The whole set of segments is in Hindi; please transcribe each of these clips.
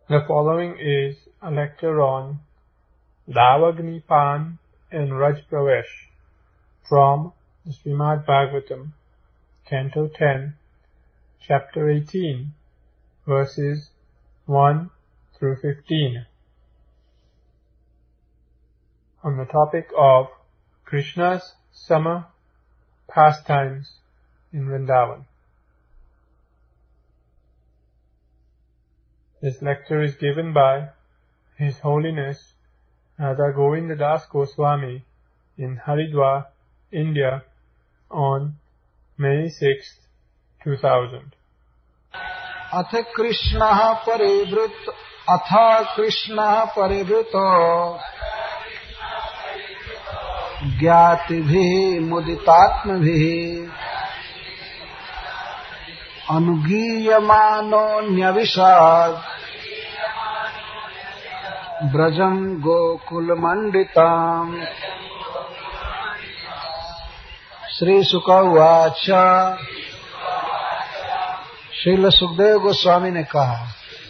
The following is a lecture on Davagnipan and Raj Pravesh from the Srimad Bhagavatam, Canto 10, Chapter 18, verses 1 through 15, on the topic of Krishna's summer pastimes in Vrindavan. This lecture is given by His Holiness Radha Govinda Das Goswami in Haridwar, India on May 6, 2000. अथ कृष्णः परिवृतो ज्ञातिभिः मुदितात्मभिः अनुगीयमानो न्यविशाद ब्रजं गोकुलमण्डिताम्। श्रीशुक उवाच। श्रील सुखदेव गोस्वामी ने कहा,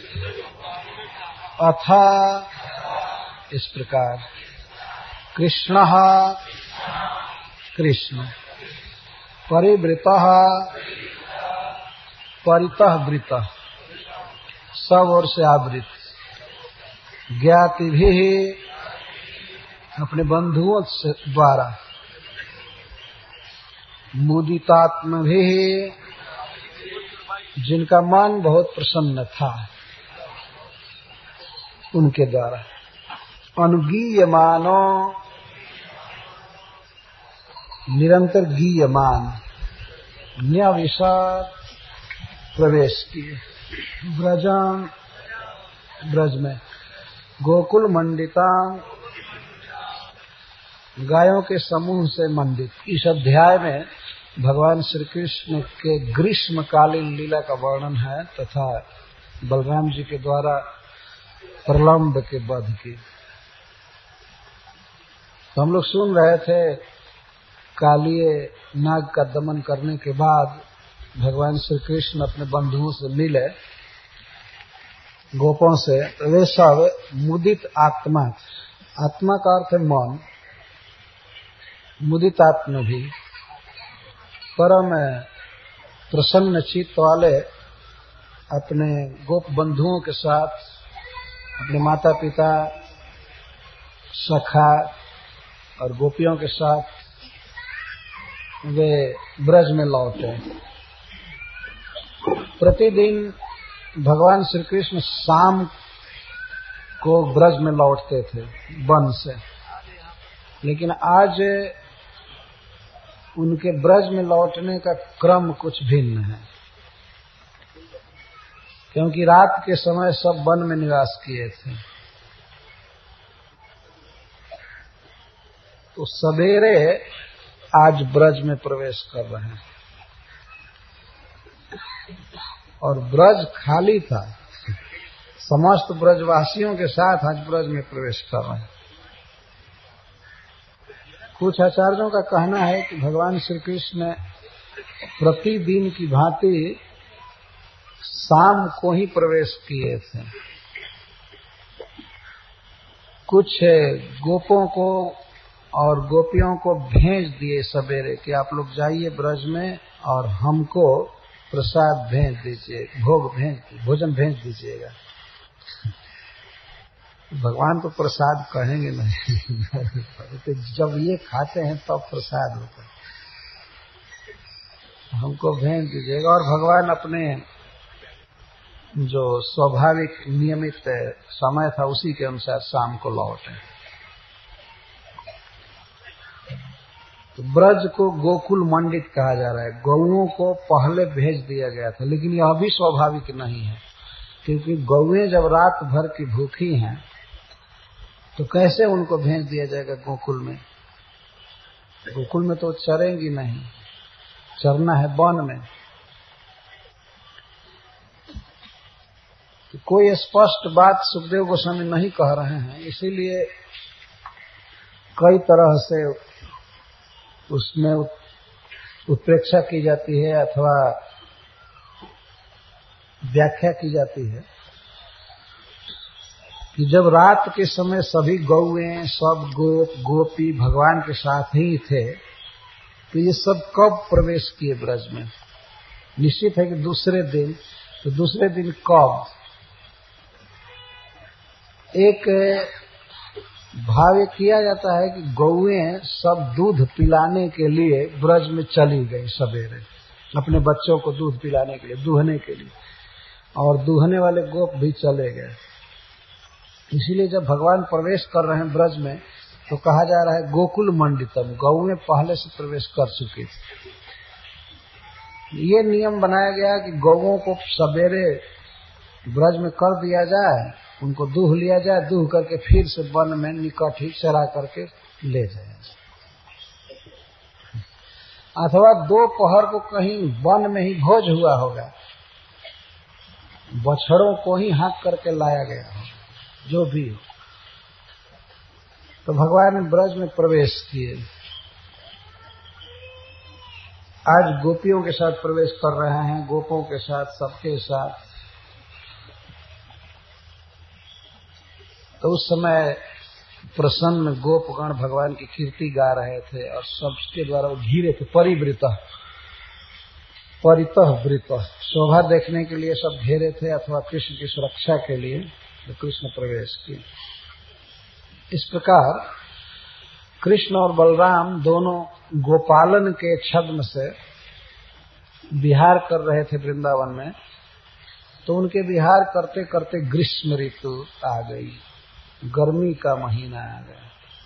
अथा इस प्रकार कृष्णः कृष्ण परिवृतः परितः वृतः सब ओर से आवृत ज्ञाति भी अपने बंधुओं से द्वारा मुदितात्म भी जिनका मन बहुत प्रसन्न था उनके द्वारा अनुगीयमानो निरंतर गीयमान न्यविशाद प्रवेश किए ब्रज में गोकुल मंडिता गायों के समूह से मंडित। इस अध्याय में भगवान श्री कृष्ण के ग्रीष्मकालीन लीला का वर्णन है तथा बलराम जी के द्वारा प्रलंब के वध की। तो हम लोग सुन रहे थे कालिये नाग का दमन करने के बाद भगवान श्री कृष्ण अपने बंधुओं से मिले गोपों से। वे सब मुदित आत्मा का अर्थ है मन, मुदित आत्मा भी परम प्रसन्न चित्त वाले अपने गोप बंधुओं के साथ अपने माता पिता सखा और गोपियों के साथ वे ब्रज में लौटे। प्रतिदिन भगवान श्री कृष्ण शाम को ब्रज में लौटते थे वन से, लेकिन आज उनके ब्रज में लौटने का क्रम कुछ भिन्न है, क्योंकि रात के समय सब वन में निवास किए थे। तो सवेरे आज ब्रज में प्रवेश कर रहे हैं और ब्रज खाली था। समस्त ब्रजवासियों के साथ आज ब्रज में प्रवेश कर रहे हैं। कुछ आचार्यों का कहना है कि भगवान श्री कृष्ण प्रतिदिन की भांति शाम को ही प्रवेश किए थे। कुछ गोपों को और गोपियों को भेज दिए सवेरे कि आप लोग जाइए ब्रज में और हमको प्रसाद भेज दीजिए, भोजन भेज दीजिएगा। भगवान तो प्रसाद कहेंगे नहीं तो जब ये खाते हैं तब प्रसाद होता है, हमको भेज दीजिएगा। और भगवान अपने जो स्वाभाविक नियमित समय था उसी के अनुसार शाम को लौटे। तो ब्रज को गोकुल मंडित कहा जा रहा है। गौओं को पहले भेज दिया गया था, लेकिन यह भी स्वाभाविक नहीं है, क्योंकि गौएं जब रात भर की भूखी हैं तो कैसे उनको भेज दिया जाएगा गोकुल में। गोकुल में तो चरेंगी नहीं, चरना है वन में। तो कोई स्पष्ट बात सुखदेव गोस्वामी नहीं कह रहे हैं, इसीलिए कई तरह से उसमें उत्प्रेक्षा की जाती है अथवा व्याख्या की जाती है। कि जब रात के समय सभी गौएं, सब गोप गोपी भगवान के साथ ही थे, तो ये सब कब प्रवेश किए ब्रज में? निश्चित है कि दूसरे दिन। तो दूसरे दिन कब? एक भाव किया जाता है कि गौएं सब दूध पिलाने के लिए ब्रज में चली गई सवेरे, अपने बच्चों को दूध पिलाने के लिए, दूहने के लिए, और दूहने वाले गोप भी चले गए। इसीलिए जब भगवान प्रवेश कर रहे हैं ब्रज में, तो कहा जा रहा है गोकुल मंडितम, गौएं पहले से प्रवेश कर चुकी थी। ये नियम बनाया गया कि गौओं को सवेरे ब्रज में कर दिया जाए, उनको दूह लिया जाए, दूह करके फिर से वन में निकट ही चरा करके ले जाए, अथवा दोपहर को कहीं वन में ही भोज हुआ होगा, बछड़ों को ही हाँक करके लाया गया हो, जो भी हो। तो भगवान ने ब्रज में प्रवेश किए। आज गोपियों के साथ प्रवेश कर रहे हैं, गोपों के साथ, सबके साथ। तो उस समय प्रसन्न गोपगण भगवान की कीर्ति गा रहे थे और सबके द्वारा घिरे थे। परिवृतः, परितः वृतः, शोभा देखने के लिए सब घेरे थे, अथवा कृष्ण की सुरक्षा के लिए तो कृष्ण प्रवेश किए। इस प्रकार कृष्ण और बलराम दोनों गोपालन के छद्म से विहार कर रहे थे वृंदावन में। तो उनके विहार करते करते ग्रीष्म ऋतु आ गई, गर्मी का महीना आ गया।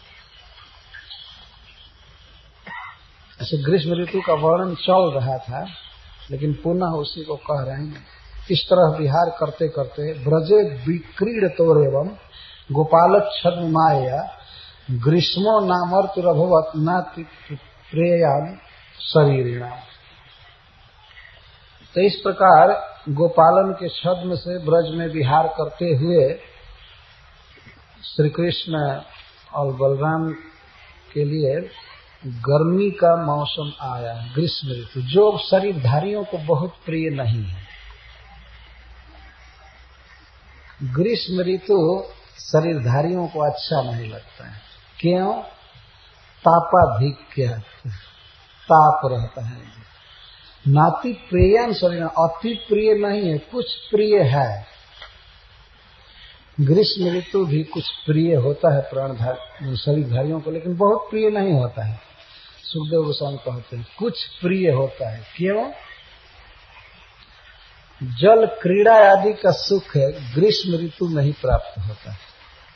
ऐसे ग्रीष्म ऋतु का वर्णन चल रहा था, लेकिन पुनः उसी को कह रहे हैं। इस तरह विहार करते करते ब्रजे विक्रीडतोरेवं गोपालच्छद्म माया ग्रीष्मो नामर्तुरभवत् नाति प्रेयान शरीरिणा। तो इस प्रकार गोपालन के छद्म से ब्रज में विहार करते हुए श्री कृष्ण और बलराम के लिए गर्मी का मौसम आया, ग्रीष्म ऋतु, जो शरीरधारियों को बहुत प्रिय नहीं है। ग्रीष्म ऋतु शरीरधारियों को अच्छा नहीं लगता है। क्यों? तापाधिक्य, ताप रहता है। नाति प्रियन शरीर, अति प्रिय नहीं है, कुछ प्रिय है। ग्रीष्म ऋतु भी कुछ प्रिय होता है प्राणधारी शरीरधारियों को, लेकिन बहुत प्रिय नहीं होता है। सुखदेव गोस्वामी कहते हैं कुछ प्रिय होता है। क्यों? जल क्रीड़ा आदि का सुख ग्रीष्म ऋतु में ही प्राप्त होता है।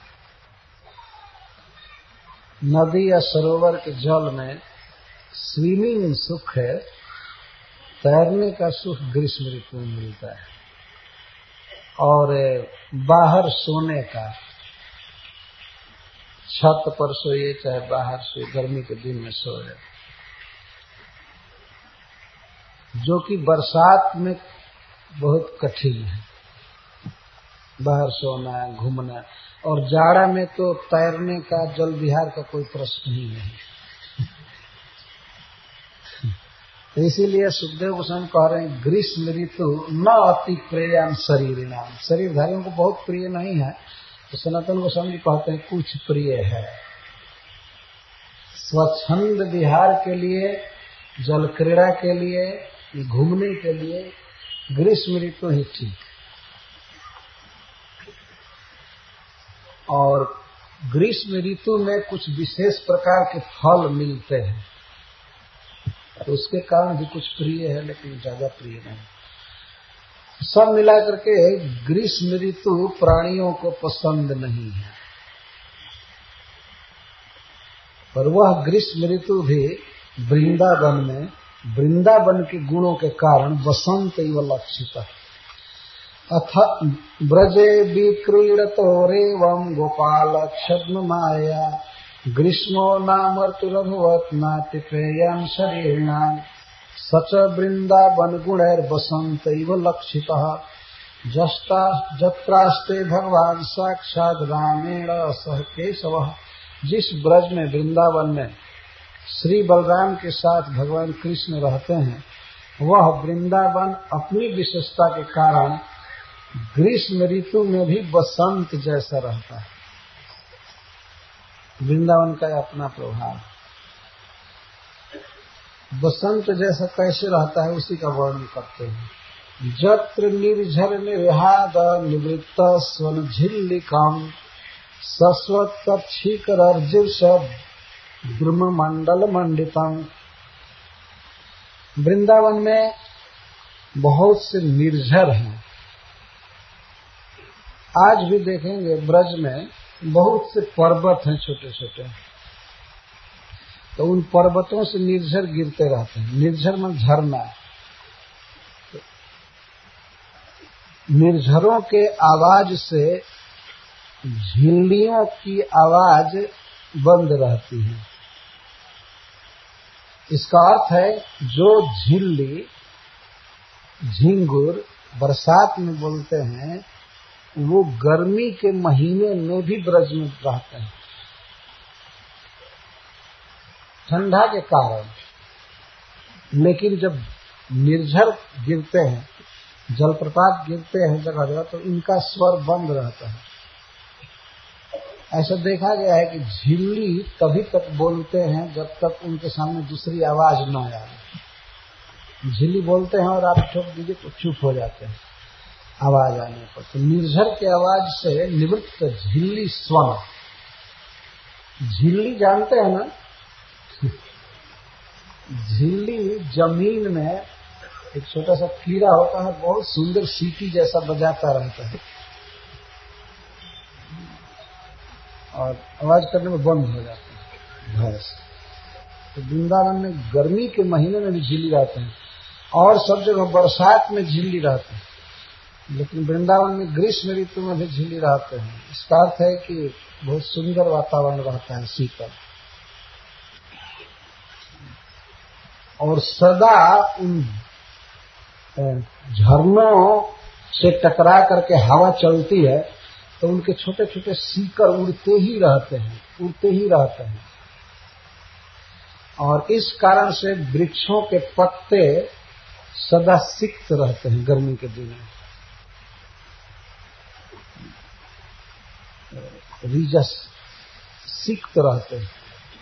नदी या सरोवर के जल में स्विमिंग सुख है, तैरने का सुख ग्रीष्म ऋतु में मिलता है। और बाहर सोने का, छत पर सोइए चाहे बाहर सोइए, गर्मी के दिन में सोए, जो कि बरसात में बहुत कठिन है, बाहर सोना, घूमना। और जाड़ा में तो तैरने का, जल विहार का कोई प्रश्न ही नहीं। तो इसीलिए सुखदेव गोस्वामी कह रहे हैं ग्रीष्म ऋतु न अति प्रियम शरीरिणाम, शरीरधारियों को बहुत प्रिय नहीं है। तो सनातन गोस्वामी जी कहते हैं कुछ प्रिय है। स्वच्छंद विहार के लिए, जल क्रीड़ा के लिए, घूमने के लिए ग्रीष्म ऋतु ही ठीक। और ग्रीष्म ऋतु में कुछ विशेष प्रकार के फल मिलते हैं, तो उसके कारण भी कुछ प्रिय है, लेकिन ज्यादा प्रिय नहीं। सब मिलाकर के ग्रीष्म ऋतु प्राणियों को पसंद नहीं है। पर वह ग्रीष्म ऋतु भी वृंदावन में, वृंदावन के गुणों के कारण वसंत इव लक्षित। अथ ब्रजे विक्रीडतोरेवं गोपालच्छद्म माया ग्रीष्मो नामर्तुरभवत् नाति प्रेयं शरीरिणां सच वृंदावन गुणैर्वसंत इव लक्षितः जत्रास्ते भगवान साक्षात् रामेण सह केशवः। जिस ब्रज में, वृंदावन में श्री बलराम के साथ भगवान कृष्ण रहते हैं, वह वृंदावन अपनी विशेषता के कारण ग्रीष्म ऋतु में भी बसंत जैसा रहता है। वृंदावन का अपना प्रभाव। बसंत जैसा कैसे रहता है उसी का वर्णन करते हैं। जत्र निर्झर निर्हाद निवृत्त स्वन झिल्लिकाम सस्वत तक्षिकर अर्जिषद द्रुम मंडल मंडितम। वृंदावन में बहुत से निर्झर हैं। आज भी देखेंगे ब्रज में बहुत से पर्वत हैं छोटे छोटे, तो उन पर्वतों से निर्झर गिरते रहते हैं। निर्झर में झरना। निर्झरों के आवाज से झिल्लियों की आवाज बंद रहती है। इसका अर्थ है जो झिल्ली झिंगुर बरसात में बोलते हैं वो गर्मी के महीने में भी ब्रज में रहते हैं ठंडा के कारण। लेकिन जब निर्झर गिरते हैं, जलप्रपात गिरते हैं जगह जगह, तो इनका स्वर बंद रहता है। ऐसा देखा गया है कि झिल्ली तभी तक बोलते हैं जब तक उनके सामने दूसरी आवाज न आए। झिल्ली बोलते हैं और आप ठोक दीजिए तो चुप हो जाते हैं आवाज आने पर। तो निर्झर के आवाज से निवृत्त झिल्ली स्वन। झिल्ली जानते हैं ना? झिल्ली जमीन में एक छोटा सा कीड़ा होता है, बहुत सुंदर सीटी जैसा बजाता रहता है और आवाज करने में बंद हो जाता है भैंस। तो वृंदावन में गर्मी के महीने में भी झिल्ली रहते हैं और सब जगह बरसात में झिल्ली रहते हैं, लेकिन वृंदावन में ग्रीष्म ऋतु में भी झिल्ली रहते हैं। इसका अर्थ है कि बहुत सुंदर वातावरण रहता है, शीतल। और सदा उन झरनों से टकरा करके हवा चलती है तो उनके छोटे छोटे सीकर उड़ते ही रहते हैं। और इस कारण से वृक्षों के पत्ते सदा सिक्त रहते हैं गर्मी के दिनों में। रीजस सिक्त रहते हैं,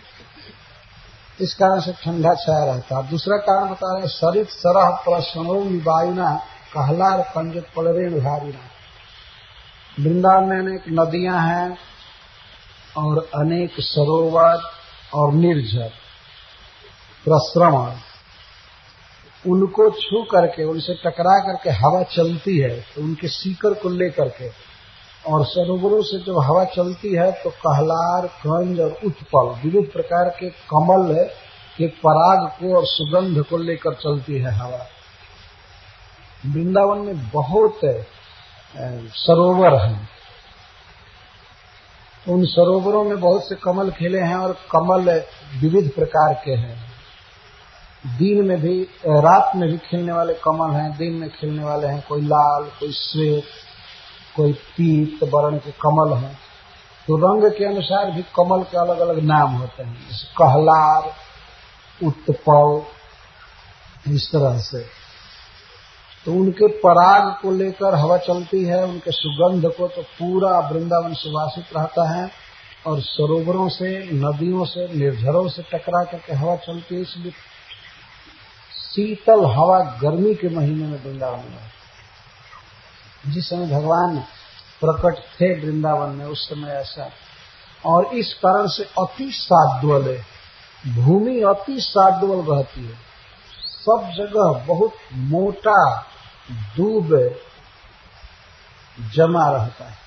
इस कारण से ठंडा छाया रहता है। दूसरा कारण बता रहे हैं, सरित सरह प्रसनो वायुना कहलार पंजत पलरेण भारीना। वृंदावन में अनेक नदियां हैं और अनेक सरोवर और निर्झर प्रश्रवण। उनको छू करके, उनसे टकरा करके हवा चलती है तो उनके सीकर को लेकर के, और सरोवरों से जब हवा चलती है तो कहलार, कंज और उत्पल विविध प्रकार के कमल के पराग को और सुगंध को लेकर चलती है हवा। वृंदावन में बहुत सरोवर हैं। उन सरोवरों में बहुत से कमल खिले हैं और कमल विविध प्रकार के हैं। दिन में भी, रात में भी खिलने वाले कमल हैं, दिन में खिलने वाले हैं। कोई लाल, कोई श्वेत, कोई पीत वर्ण के कमल हैं। तो रंग के अनुसार भी कमल के अलग अलग नाम होते हैं, जैसे कहलार, उत्पल, इस तरह से। तो उनके पराग को लेकर हवा चलती है, उनके सुगंध को तो पूरा वृंदावन सुवासित रहता है। और सरोवरों से, नदियों से, निर्झरों से टकरा करके हवा चलती है, इसलिए शीतल हवा गर्मी के महीने में वृंदावन में। जिस समय भगवान प्रकट थे वृंदावन में उस समय ऐसा। और इस कारण से अति साद्वल है, भूमि अति साद्वल रहती है। सब जगह बहुत मोटा दूब जमा रहता है।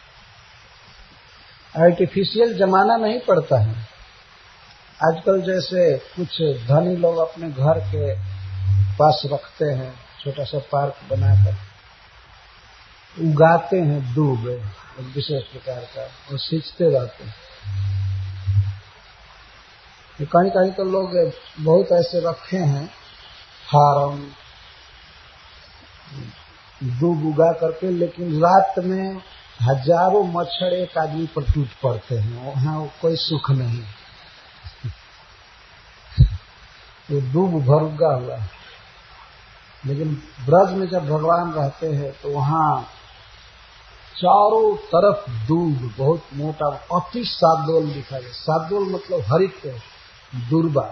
आर्टिफिशियल जमाना नहीं पड़ता है। आजकल जैसे कुछ धनी लोग अपने घर के पास रखते हैं छोटा सा पार्क बनाकर, उगाते हैं दूब एक विशेष प्रकार का और सींचते रहते हैं। कहीं कहीं तो लोग बहुत ऐसे रखे हैं फार्म दूब उगा करके, लेकिन रात में हजारों मच्छर एक आदमी पर टूट पड़ते हैं, वहां कोई सुख नहीं। वो दूब भरुगा हुआ। लेकिन ब्रज में जब भगवान रहते हैं तो वहां चारों तरफ दूब, बहुत मोटा, अति सादोल दिखा गया। सादोल मतलब हरित दुर्बा।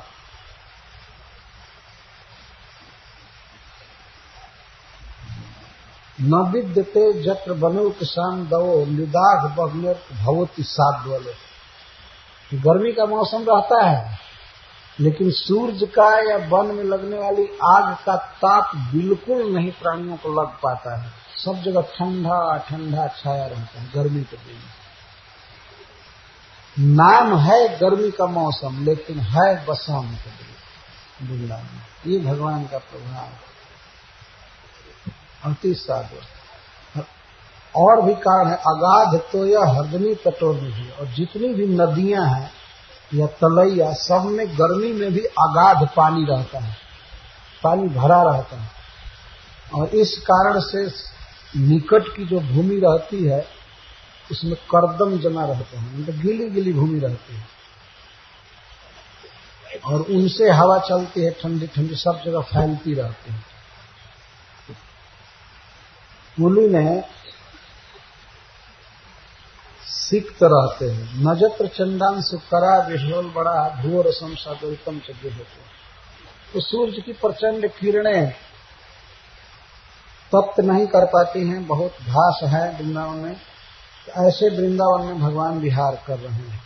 न विद्यते जत्र बनो किसान दो निदाघ बग्नर भवती सादोल। गर्मी का मौसम रहता है, लेकिन सूर्य का या वन में लगने वाली आग का ताप बिल्कुल नहीं प्राणियों को लग पाता है। सब जगह ठंडा ठंडा छाया रहता है गर्मी के दिन। नाम है गर्मी का मौसम, लेकिन है बसंत वृंदावन। ये भगवान का प्रभाव, अति साधु। और भी कारण है, अगाध तो यह हरदनी तटोरनी है। और जितनी भी नदियां हैं या तलैया, सब में गर्मी में भी अगाध पानी रहता है, पानी भरा रहता है। और इस कारण से निकट की जो भूमि रहती है उसमें कर्दम जमा रहता है, मतलब गीली गीली भूमि रहती है, और उनसे हवा चलती है ठंडी ठंडी, सब जगह फैलती रहती है। मुनि में सिक्त रहते हैं। नजत्र चंदान सुकरा विह्वल बड़ा भूव रसम सादुरितम चज्ञ होते हैं। तो सूर्य की प्रचंड किरणें तप्त नहीं कर पाती हैं, बहुत घास है वृंदावन में। ऐसे वृंदावन में भगवान विहार कर रहे हैं।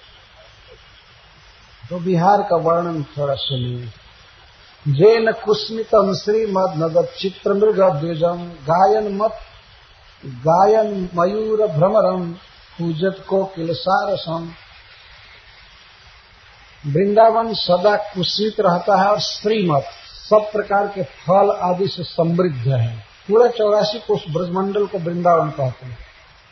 तो विहार का वर्णन थोड़ा सुनिए। जेन कुस्मितम श्रीमद नदत चित्र मृग द्विजम गायन मयूर भ्रमरम पूजत को किलसारसम। वृंदावन सदा कुस्मित रहता है और श्रीमत सब प्रकार के फल आदि से समृद्ध है। पूरा 84 कोष ब्रजमंडल को वृंदावन कहते हैं।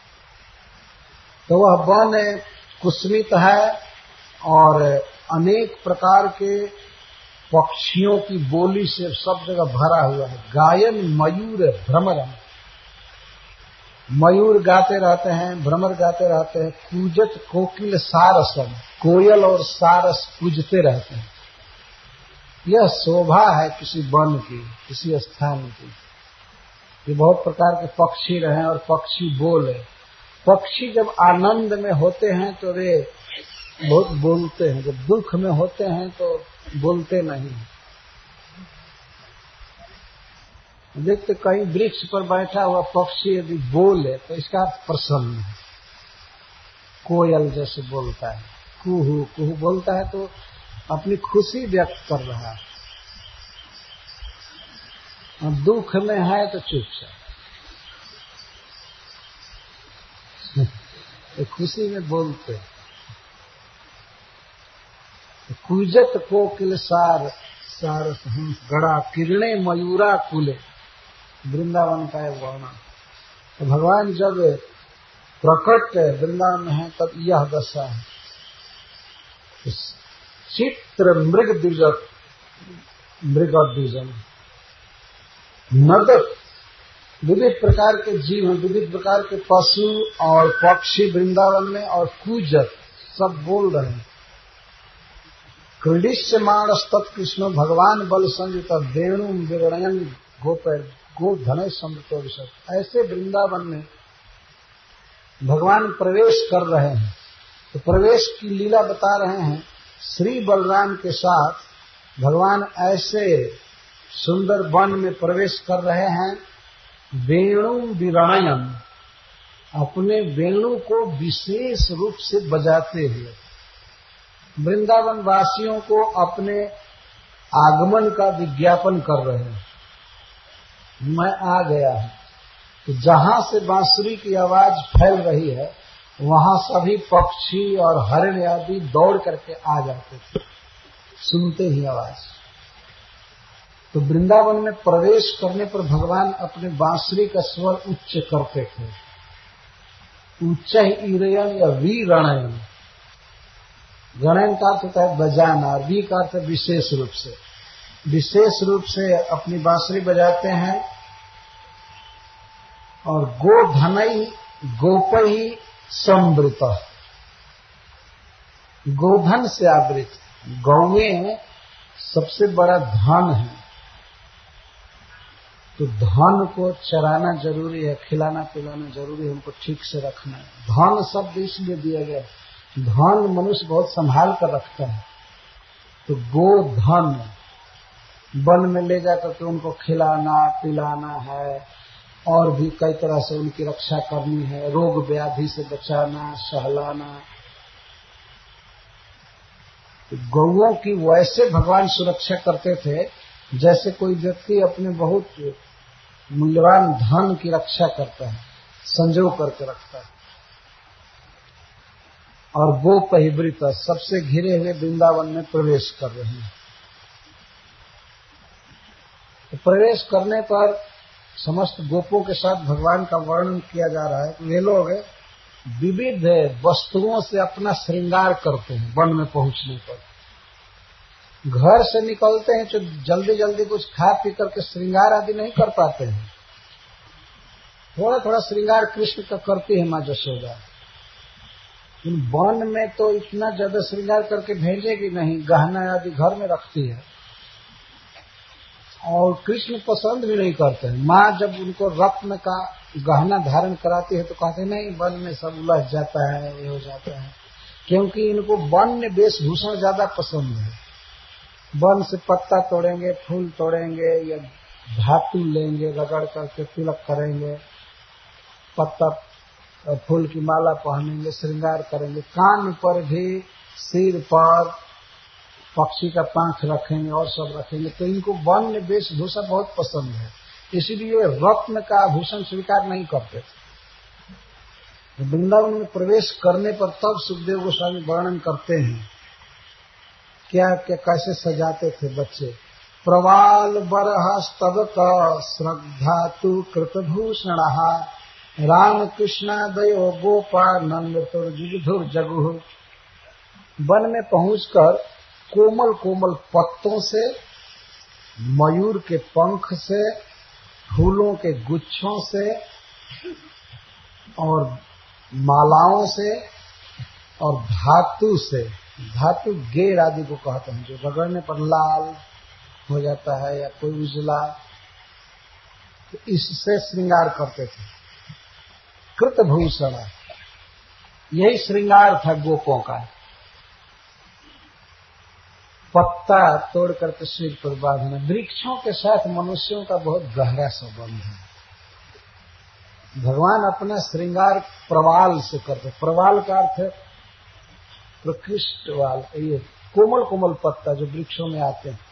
तो वह वन कुस्मित है और अनेक प्रकार के पक्षियों की बोली से सब जगह भरा हुआ है। गायन मयूर भ्रमरम, मयूर गाते रहते हैं, भ्रमर गाते रहते हैं। पूजत कोकिल सारसम, कोयल और सारस पूजते रहते हैं। यह शोभा है किसी वन की, किसी स्थान की। ये बहुत प्रकार के पक्षी रहे और पक्षी बोले। पक्षी जब आनंद में होते हैं तो वे बहुत बोलते हैं, जब दुख में होते हैं तो बोलते नहीं। देखते कहीं वृक्ष पर बैठा हुआ पक्षी यदि बोले तो इसका अर्थ प्रसन्न है। कोयल जैसे बोलता है, कुहू कुहू बोलता है तो अपनी खुशी व्यक्त कर रहा है। और दुख में है तो चुपचाप, तो खुशी में बोलते। कुजत कोकिल सारस हंस गड़ा किरणे मयूरा कुले। वृंदावन का एक वर्णन। तो भगवान जब प्रकट वृंदावन में है तब यह दशा है। चित्र मृग द्विजम नदक, विविध प्रकार के जीव हैं, विविध प्रकार के पशु और पक्षी वृंदावन में। और कूजत सब बोल रहे हैं। क्रीडिष्यमाण कृष्ण भगवान बल संयुत वेणु विवरणयन गोधन समृतो विशद। ऐसे वृंदावन में भगवान प्रवेश कर रहे हैं। तो प्रवेश की लीला बता रहे हैं। श्री बलराम के साथ भगवान ऐसे सुंदर वन में प्रवेश कर रहे हैं। वेणु विरणयन, अपने वेणु को विशेष रूप से बजाते हुए वृंदावन वासियों को अपने आगमन का विज्ञापन कर रहे हैं। मैं आ गया हूं। तो जहां से बांसुरी की आवाज फैल रही है वहां सभी पक्षी और हरिण आदि दौड़ करके आ जाते थे सुनते ही आवाज। तो वृंदावन में प्रवेश करने पर भगवान अपने बांसुरी का स्वर उच्च करते थे। उच्च ईरयन या वीरणयन। गणयन का अर्थ होता है बजाना, और वी का अर्थ विशेष रूप से अपनी बांसुरी बजाते हैं। और गोधनई गोपई समृत, गोधन से आवृत। गौएं सबसे बड़ा धन है। तो धन को चराना जरूरी है, खिलाना पिलाना जरूरी है, उनको ठीक से रखना है। धन शब्द इसलिए दिया गया, धन मनुष्य बहुत संभाल कर रखता है। तो गो धन वन में ले जाकर के उनको खिलाना पिलाना है और भी कई तरह से उनकी रक्षा करनी है, रोग व्याधि से बचाना, सहलाना। गौओं की वैसे भगवान सुरक्षा करते थे जैसे कोई व्यक्ति अपने बहुत मूल्यवान धन की रक्षा करता है, संजो करके रखता है। और वो परिवृत सबसे घिरे हुए वृंदावन में प्रवेश कर रहे हैं। तो प्रवेश करने पर समस्त गोपों के साथ भगवान का वर्णन किया जा रहा है। वे लोग विविध वस्तुओं से अपना श्रृंगार करते हैं। वन में पहुंचने पर घर से निकलते हैं तो जल्दी जल्दी कुछ खा पी करके श्रृंगार आदि नहीं कर पाते हैं। थोड़ा थोड़ा श्रृंगार कृष्ण का करती है माँ जशोदा। वन में तो इतना ज्यादा श्रृंगार करके भेजेगी नहीं, गहना आदि घर में रखती है। और कृष्ण पसंद भी नहीं करते हैं। माँ जब उनको रत्न का गहना धारण कराती है तो कहते नहीं, वन में सब उलझ जाता है, ये हो जाता है। क्योंकि इनको वन्य वेशभूषण ज्यादा पसंद है। वन से पत्ता तोड़ेंगे, फूल तोड़ेंगे या धातु लेंगे, रगड़ करके तिलक करेंगे, पत्ता फूल की माला पहनेंगे, श्रृंगार करेंगे, कान पर भी, सिर पर पक्षी का पांख रखेंगे और सब रखेंगे। तो इनको वन्य वेशभूषा बहुत पसंद है, इसीलिए रत्न का आभूषण स्वीकार नहीं करते थे। वृंदावन में प्रवेश करने पर तब सुखदेव गोस्वामी वर्णन करते हैं क्या क्या कैसे सजाते थे बच्चे। प्रवाल बरह स्तवक श्रद्धा तु कृतभूषण राम कृष्णादयो गोपा नंदुर जगु। वन में पहुंचकर कोमल कोमल पत्तों से, मयूर के पंख से, फूलों के गुच्छों से और मालाओं से और धातु से, धातु गेर आदि को कहते हैं, जो रगड़ने पर लाल हो जाता है या कोई उजला, तो इससे श्रृंगार करते थे। कृतभूषण, यही श्रृंगार था गोपों का। पत्ता तोड़ करके सिर पर बांधना। वृक्षों के साथ मनुष्यों का बहुत गहरा संबंध है। भगवान अपना श्रृंगार प्रवाल से करते। प्रवाल का अर्थ है प्रकृष्ट वाल, ये कोमल कोमल पत्ता जो वृक्षों में आते हैं।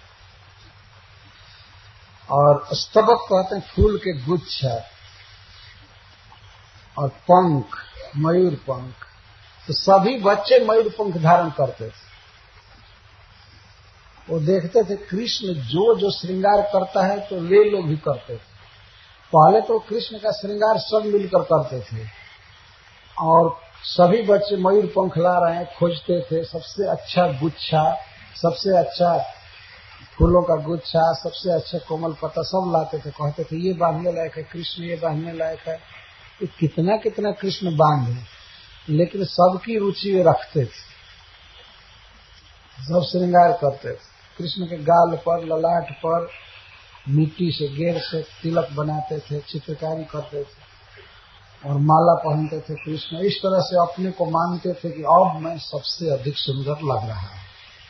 और स्तबक कहते हैं फूल के गुच्छा, और पंख, मयूर पंख। तो सभी बच्चे मयूर पंख धारण करते थे। वो देखते थे कृष्ण जो जो श्रृंगार करता है तो वे लोग भी करते थे। पहले तो कृष्ण का श्रृंगार सब मिलकर करते थे और सभी बच्चे मयूर पंख ला रहे हैं, खोजते थे सबसे अच्छा गुच्छा, सबसे अच्छा फूलों का गुच्छा, सबसे अच्छा कोमल पत्ता सब लाते थे। कहते थे ये बांधने लायक है कृष्ण, ये बांधने लायक है। ये कितना कितना कृष्ण बांधे, लेकिन सबकी रुचि वे रखते थे, सब श्रृंगार करते थे। कृष्ण के गाल पर, ललाट पर मिट्टी से, गेर से तिलक बनाते थे, चित्रकारी करते थे और माला पहनते थे। कृष्ण इस तरह से अपने को मानते थे कि अब मैं सबसे अधिक सुंदर लग रहा हूं।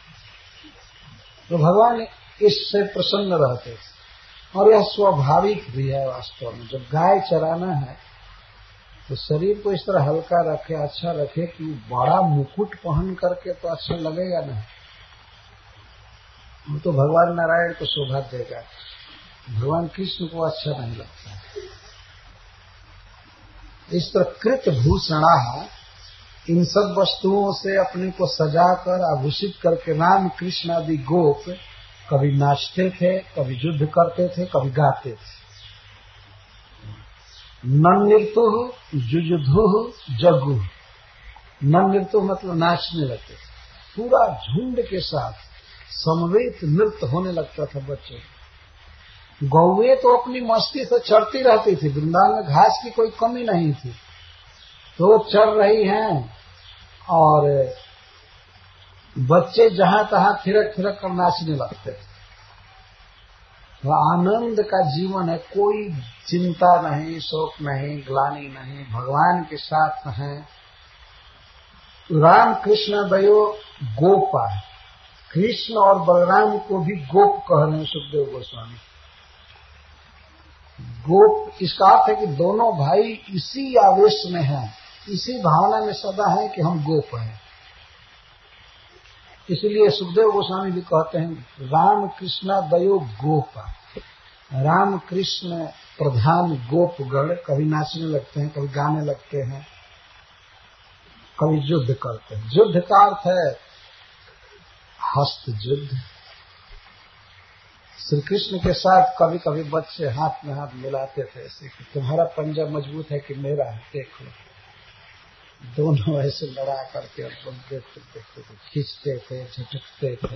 तो भगवान इससे प्रसन्न रहते थे और यह स्वाभाविक भी है। वास्तव में जब गाय चराना है तो शरीर को इस तरह हल्का रखे, अच्छा रखे कि बड़ा मुकुट पहन करके तो अच्छा लगेगा नहीं, वो तो भगवान नारायण को शोभा देगा, भगवान कृष्ण को अच्छा नहीं लगता। इस तरह कृत भूषणा, इन सब वस्तुओं से अपने को सजाकर आभूषित करके राम कृष्ण आदि गोप कभी नाचते थे, कभी युद्ध करते थे, कभी गाते थे। नृत्य जुजुधु जगु, नृत्य मतलब नाचने लगते थे, पूरा झुंड के साथ समवेत नृत्य होने लगता था बच्चे। गौएं तो अपनी मस्ती से चढ़ती रहती थी, वृंदावन में घास की कोई कमी नहीं थी, तो चढ़ रही हैं और बच्चे जहां तहां थिरक थिरक कर नाचने लगते थे। वह आनंद का जीवन है, कोई चिंता नहीं, शोक नहीं, ग्लानि नहीं, भगवान के साथ हैं। राम कृष्ण दयो गोपा, कृष्ण और बलराम को भी गोप कह रहे हैं सुखदेव गोस्वामी। गोप इसका अर्थ है कि दोनों भाई इसी आवेश में हैं, इसी भावना में सदा है कि हम गोप हैं। इसलिए सुखदेव गोस्वामी भी कहते हैं राम कृष्ण दयो गोपा। राम कृष्ण प्रधान गोपगण कभी नाचने लगते हैं, कभी गाने लगते हैं, कभी युद्ध करते हैं। युद्ध का अर्थ है हस्त युद्ध। श्री कृष्ण के साथ कभी कभी बच्चे हाथ में हाथ मिलाते थे, ऐसे कि तुम्हारा पंजा मजबूत है कि मेरा है, देख लो। दोनों ऐसे लड़ा करके और देखते देखते खींचते थे, झटकते थे,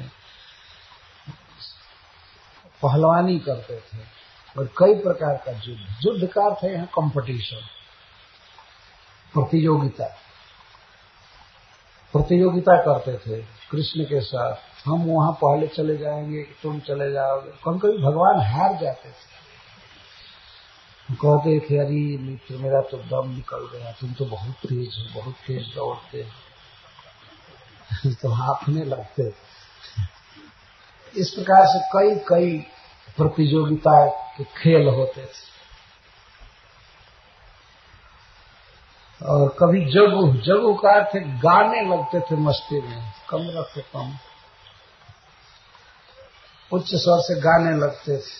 पहलवानी करते थे और कई प्रकार का युद्ध। युद्ध का अर्थ है यहाँ कंपटीशन, प्रतियोगिता। प्रतियोगिता करते थे कृष्ण के साथ, हम वहां पहले चले जाएंगे, तुम चले जाओगे। कभी कभी भगवान हार जाते थे, कहते थे अरे मित्र मेरा तो दम निकल गया, तुम तो बहुत तेज दौड़ते तो हाफने लगते। इस प्रकार से कई कई प्रतियोगिता के खेल होते थे। और कभी जगू का अर्थ गाने लगते थे मस्ती में, कम रखे कम, उच्च स्वर से गाने लगते थे।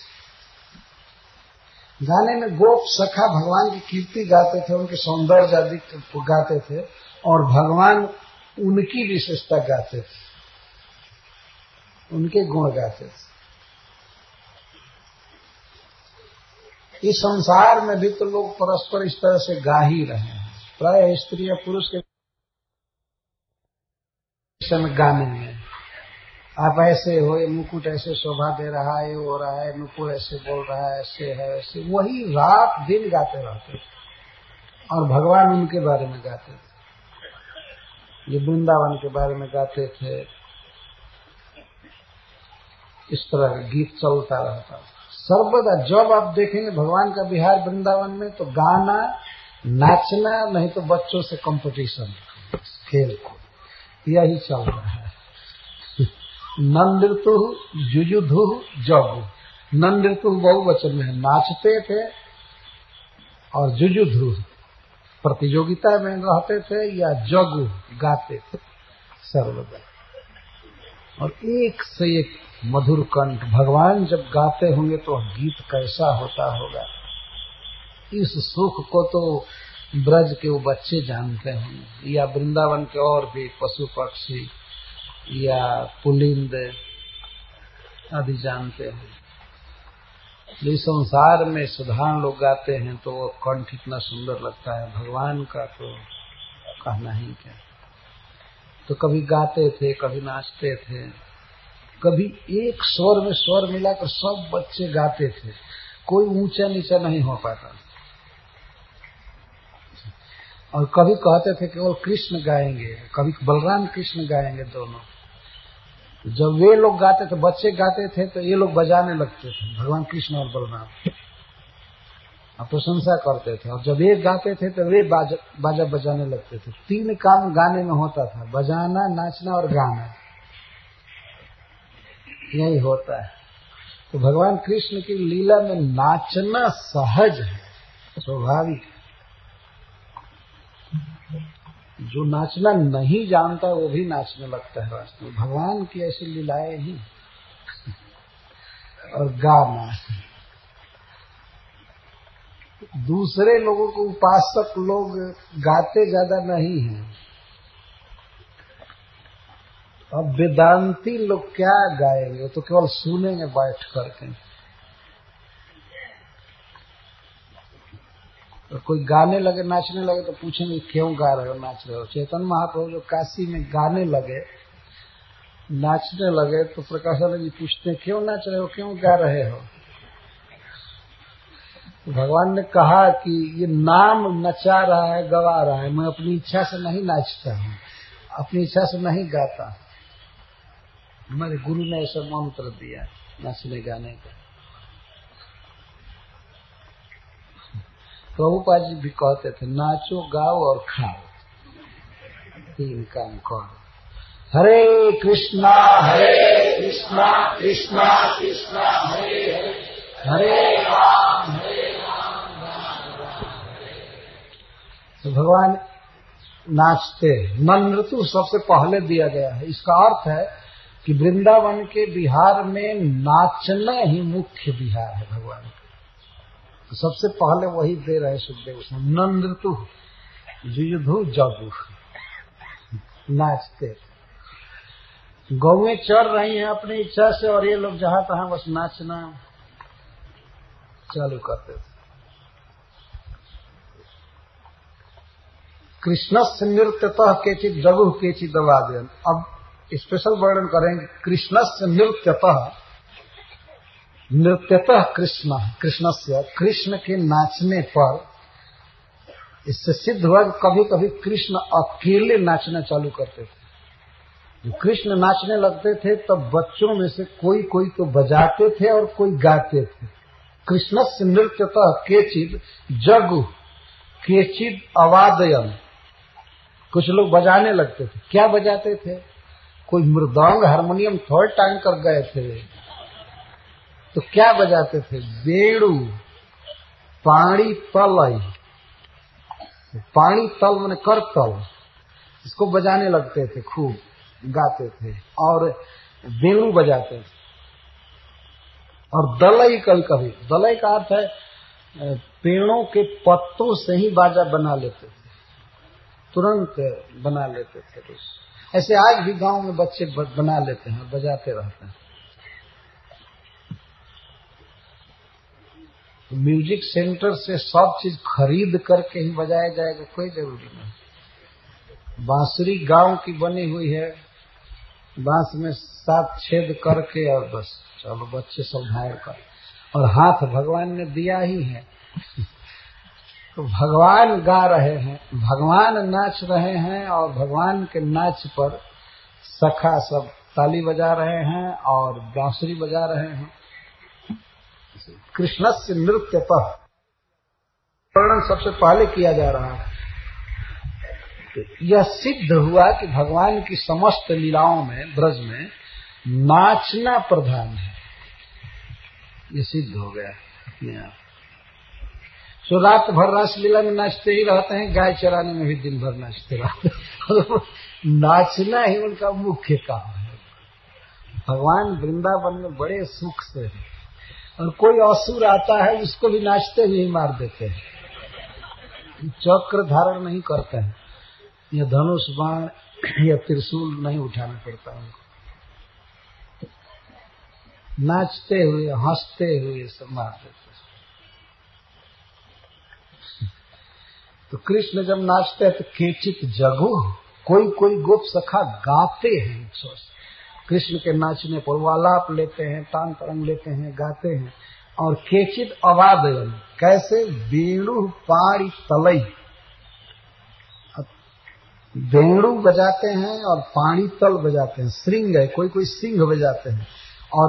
गाने में गोप सखा भगवान की कीर्ति गाते थे, उनके सौंदर्य आदि गाते थे और भगवान उनकी विशेषता गाते थे, उनके गुण गाते थे। इस संसार में भी तो लोग परस्पर इस तरह से गा ही रहे हैं। प्राय स्त्री या पुरुष के समय गाने में आप ऐसे हो, ये मुकुट ऐसे शोभा दे रहा है, ये हो रहा है, नुपुर ऐसे बोल रहा है, ऐसे है ऐसे, वही रात दिन गाते रहते और भगवान उनके बारे में गाते थे। ये वृंदावन के बारे में गाते थे। इस तरह गीत चलता रहता सर्वदा। जब आप देखेंगे भगवान का विहार वृंदावन में तो गाना, नाचना, नहीं तो बच्चों से कंपटीशन, खेल कूद, यही चल रहा है। नंदृतु जुजुधु जगु, नंदृतु बहुवचन में नाचते थे और जुजुधु प्रतियोगिता में रहते थे या जगु गाते थे सर्वदा। और एक से एक मधुर कंठ, भगवान जब गाते होंगे तो गीत कैसा होता होगा। इस सुख को तो ब्रज के वो बच्चे जानते होंगे या वृंदावन के और भी पशु पक्षी या पुलिंद आदि जानते हैं। इस संसार में साधारण लोग गाते हैं तो वो कंठ इतना सुंदर लगता है, भगवान का तो कहना ही क्या। तो कभी गाते थे, कभी नाचते थे, कभी एक स्वर में स्वर मिलाकर सब बच्चे गाते थे, कोई ऊंचा नीचा नहीं हो पाता। और कभी कहते थे केवल कृष्ण गाएंगे, कभी बलराम कृष्ण गाएंगे दोनों। जब वे लोग गाते थे, बच्चे गाते थे, तो ये लोग बजाने लगते थे, भगवान कृष्ण और बलराम, और प्रशंसा करते थे। और जब ये गाते थे तो वे बाजा बजाने लगते थे। 3 काम गाने में होता था, बजाना, नाचना और गाना, यही होता है। तो भगवान कृष्ण की लीला में नाचना सहज है, स्वाभाविक। जो नाचना नहीं जानता वो भी नाचने लगता है वास्तव में। भगवान की ऐसी लीलाएं ही। और गाना, दूसरे लोगों को उपासक लोग गाते ज्यादा नहीं हैं। अब वेदांती लोग क्या गाएंगे, तो केवल सुनेंगे बैठ करके। तो कोई गाने लगे, नाचने लगे तो पूछेंगे क्यों गा रहे हो, नाच रहे हो। चैतन्य महाप्रभु जो काशी में गाने लगे, नाचने लगे, तो प्रकाशानंद जी पूछते हैं क्यों नाच रहे हो, क्यों गा रहे हो। तो भगवान ने कहा कि ये नाम नचा रहा है, गवा रहा है, मैं अपनी इच्छा से नहीं नाचता हूँ, अपनी इच्छा से नहीं गाता। हमारे गुरु ने ऐसा मंत्र दिया नाचने गाने का। प्रभुपाद जी भी कहते थे नाचो गाओ और खाओ, 3 काम करो। हरे कृष्णा कृष्णा कृष्णा हरे हरे, हरे राम राम राम। तो भगवान नाचते। नृत्य सबसे पहले दिया गया है। इसका अर्थ है कि वृंदावन के बिहार में नाचना ही मुख्य बिहार है भगवान का। तो सबसे पहले वही दे रहे सुखदेव से, नृत्य युधु जगु, नाचते। गौएं चर रही हैं अपनी इच्छा से और ये लोग जहां तहां बस नाचना चालू करते थे। कृष्णस्य नृत्यतः केचित् जगुः केचित् वादयन्। अब स्पेशल वर्णन करेंगे। कृष्णस्य नृत्यतः कृष्णस्य, कृष्ण के नाचने पर इससे सिद्ध हुआ कभी कभी कृष्ण अकेले नाचना चालू करते थे। जब कृष्ण नाचने लगते थे तब बच्चों में से कोई कोई तो बजाते थे और कोई गाते थे। कृष्णस्य नृत्यतः केचित् जगुः केचित् अवादयन्। कुछ लोग बजाने लगते थे। क्या बजाते थे? कोई मृदंग हारमोनियम थोड़े टांग कर गए थे, तो क्या बजाते थे? बेड़ू, पाणी तलई, पाणी तल माने करतल, इसको बजाने लगते थे, खूब गाते थे और बेड़ू बजाते थे। और दलई, कभी कभी दलई का अर्थ है पेड़ों के पत्तों से ही बाजा बना लेते थे, तुरंत बना लेते थे। ऐसे आज भी गांव में बच्चे बना लेते हैं, बजाते रहते हैं। म्यूजिक सेंटर से सब चीज खरीद करके ही बजाया जाएगा, कोई जरूरी नहीं। बांसुरी गांव की बनी हुई है, बांस में 7 छेद करके और बस चलो बच्चे सब घायल कर, और हाथ भगवान ने दिया ही है। तो भगवान गा रहे हैं, भगवान नाच रहे हैं और भगवान के नाच पर सखा सब ताली बजा रहे हैं और बांसुरी बजा रहे हैं। कृष्णस्य नृत्यतः वर्णन सबसे पहले किया जा रहा है। तो यह सिद्ध हुआ कि भगवान की समस्त लीलाओं में, ब्रज में नाचना प्रधान है। ये सिद्ध हो गया अपने आप। तो रात भर रासलीला में नाचते ही रहते हैं, गाय चराने में भी दिन भर नाचते रहते हैं। नाचना ही उनका मुख्य काम है। भगवान वृंदावन में बड़े सुख से है, और कोई असुर आता है उसको भी नाचते हुए ही मार देते हैं। चक्र धारण नहीं करते हैं, या धनुष बाण या त्रिशूल नहीं उठाना पड़ता उनको। नाचते हुए हंसते हुए सब मार देते हैं। तो कृष्ण जब नाचते हैं तो केचित जगु, कोई कोई गोप सखा गाते हैं। कृष्ण के नाचने पर वो आलाप लेते हैं, तान तरंग लेते हैं, गाते हैं। और केचित अवादयन, कैसे? वेणु पाणी तलई, वेणु बजाते हैं और पाणी तल बजाते हैं। श्रृंग है, कोई कोई सिंह बजाते हैं। और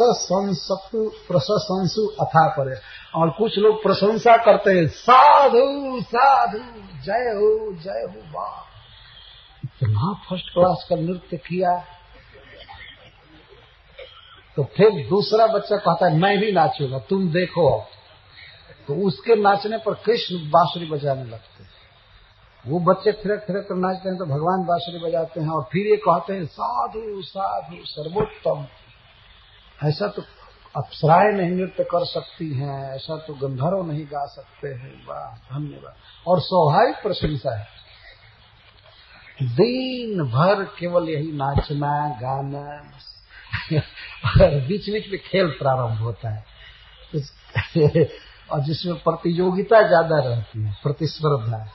प्रशंसु अथा परे, और कुछ लोग प्रशंसा करते हैं, साधु साधु, जय हो, वाह, इतना फर्स्ट क्लास का नृत्य किया। तो फिर दूसरा बच्चा कहता है मैं भी नाचूंगा, तुम देखो। तो उसके नाचने पर कृष्ण बांसुरी बजाने लगते हैं। वो बच्चे थिरक थिरक कर नाचते हैं तो भगवान बांसुरी बजाते हैं, और फिर ये कहते हैं साधु साधु सर्वोत्तम। ऐसा तो अप्सराएं नहीं नृत्य कर सकती हैं, ऐसा तो गंधर्व नहीं गा सकते हैं। वाह, धन्यवाद। और स्वाभाविक प्रशंसा है। दिन भर केवल यही नाचना गाना, और बीच बीच में खेल प्रारंभ होता है और जिसमें प्रतियोगिता ज्यादा रहती है, प्रतिस्पर्धा।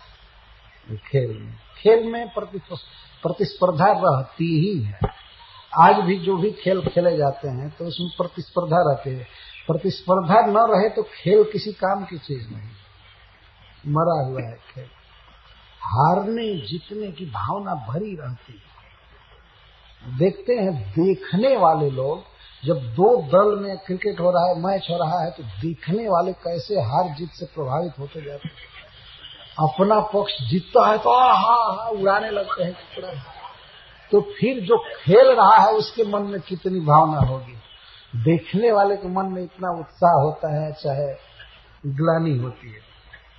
खेल में प्रतिस्पर्धा रहती ही है। आज भी जो भी खेल खेले जाते हैं तो उसमें प्रतिस्पर्धा रहती है। प्रतिस्पर्धा न रहे तो खेल किसी काम की चीज नहीं, मरा हुआ है खेल। हारने जीतने की भावना भरी रहती है। देखते हैं देखने वाले लोग जब दो दल में क्रिकेट हो रहा है, मैच हो रहा है, तो देखने वाले कैसे हार जीत से प्रभावित होते जाते हैं। अपना पक्ष जीतता है तो हा उड़ाने लगते हैं टुकड़ा। तो फिर जो खेल रहा है उसके मन में कितनी भावना होगी। देखने वाले के मन में इतना उत्साह होता है, चाहे ग्लानि होती है।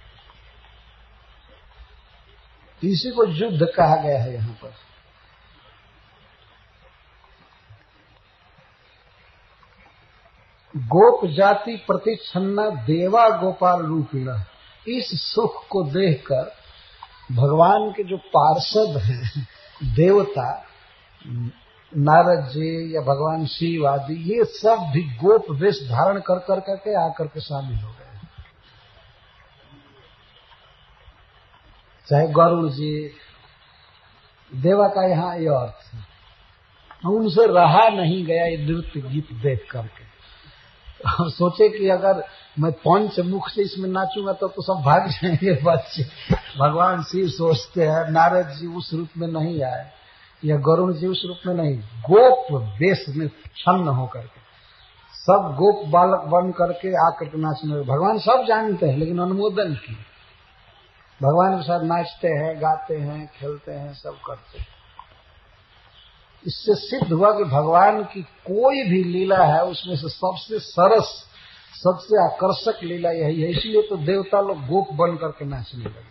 इसी को युद्ध कहा गया है यहाँ पर। गोप जाति प्रतिच्छन्ना देवा गोपाल रूपिणा। इस सुख को देखकर भगवान के जो पार्षद हैं, देवता, नारद जी या भगवान शिव आदि, ये सब भी गोप वेश धारण कर करके आकर के शामिल हो गए। चाहे गरुड़ जी, देवा का यहाँ ये अर्थ है। उनसे रहा नहीं गया ये नृत्य गीत देख करके। सोचे कि अगर मैं पंचमुख से इसमें नाचूंगा तो सब भाग जाएंगे बच्चे। भगवान शिव सोचते हैं नारद जी उस रूप में नहीं आए या गरुड़ जी उस रूप में नहीं, गोप वेश में छन्न होकर के सब गोप बालक बन करके आकर के नाचने। भगवान सब जानते हैं लेकिन अनुमोदन की। भगवान के साथ नाचते हैं, गाते हैं, खेलते हैं, सब करते हैं। इससे सिद्ध हुआ कि भगवान की कोई भी लीला है उसमें से सबसे सरस, सबसे आकर्षक लीला यही है। इसलिए तो देवता लोग गोप बन करके नाचने लगे।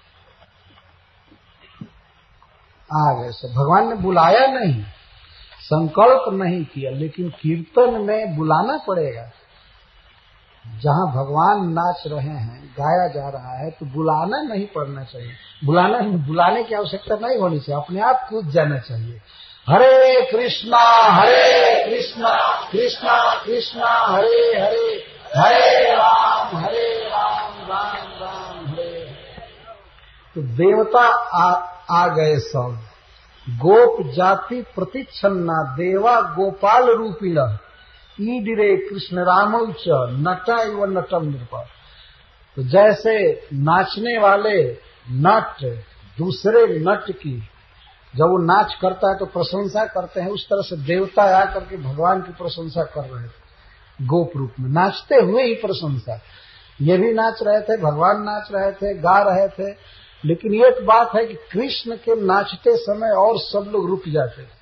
आ गए सब। भगवान ने बुलाया नहीं, संकल्प नहीं किया, लेकिन कीर्तन में बुलाना पड़ेगा। जहां भगवान नाच रहे हैं, गाया जा रहा है, तो बुलाना नहीं पड़ना चाहिए। बुलाने की आवश्यकता नहीं होनी चाहिए, अपने आप कूद जाना चाहिए। हरे कृष्णा कृष्णा कृष्णा हरे हरे, हरे राम राम राम हरे। तो देवता आ गए सब। गोप जाति प्रतिच्छन्ना देवा गोपाल रूपिण ईडिरे कृष्ण रामौ च नटा इव नटम नृप। तो जैसे नाचने वाले नट दूसरे नट की जब वो नाच करता है तो प्रशंसा करते हैं, उस तरह से देवता आकर के भगवान की प्रशंसा कर रहे थे गोप रूप में, नाचते हुए ही प्रशंसा। ये भी नाच रहे थे, भगवान नाच रहे थे, गा रहे थे। लेकिन एक बात है कि कृष्ण के नाचते समय और सब लोग रुक जाते थे,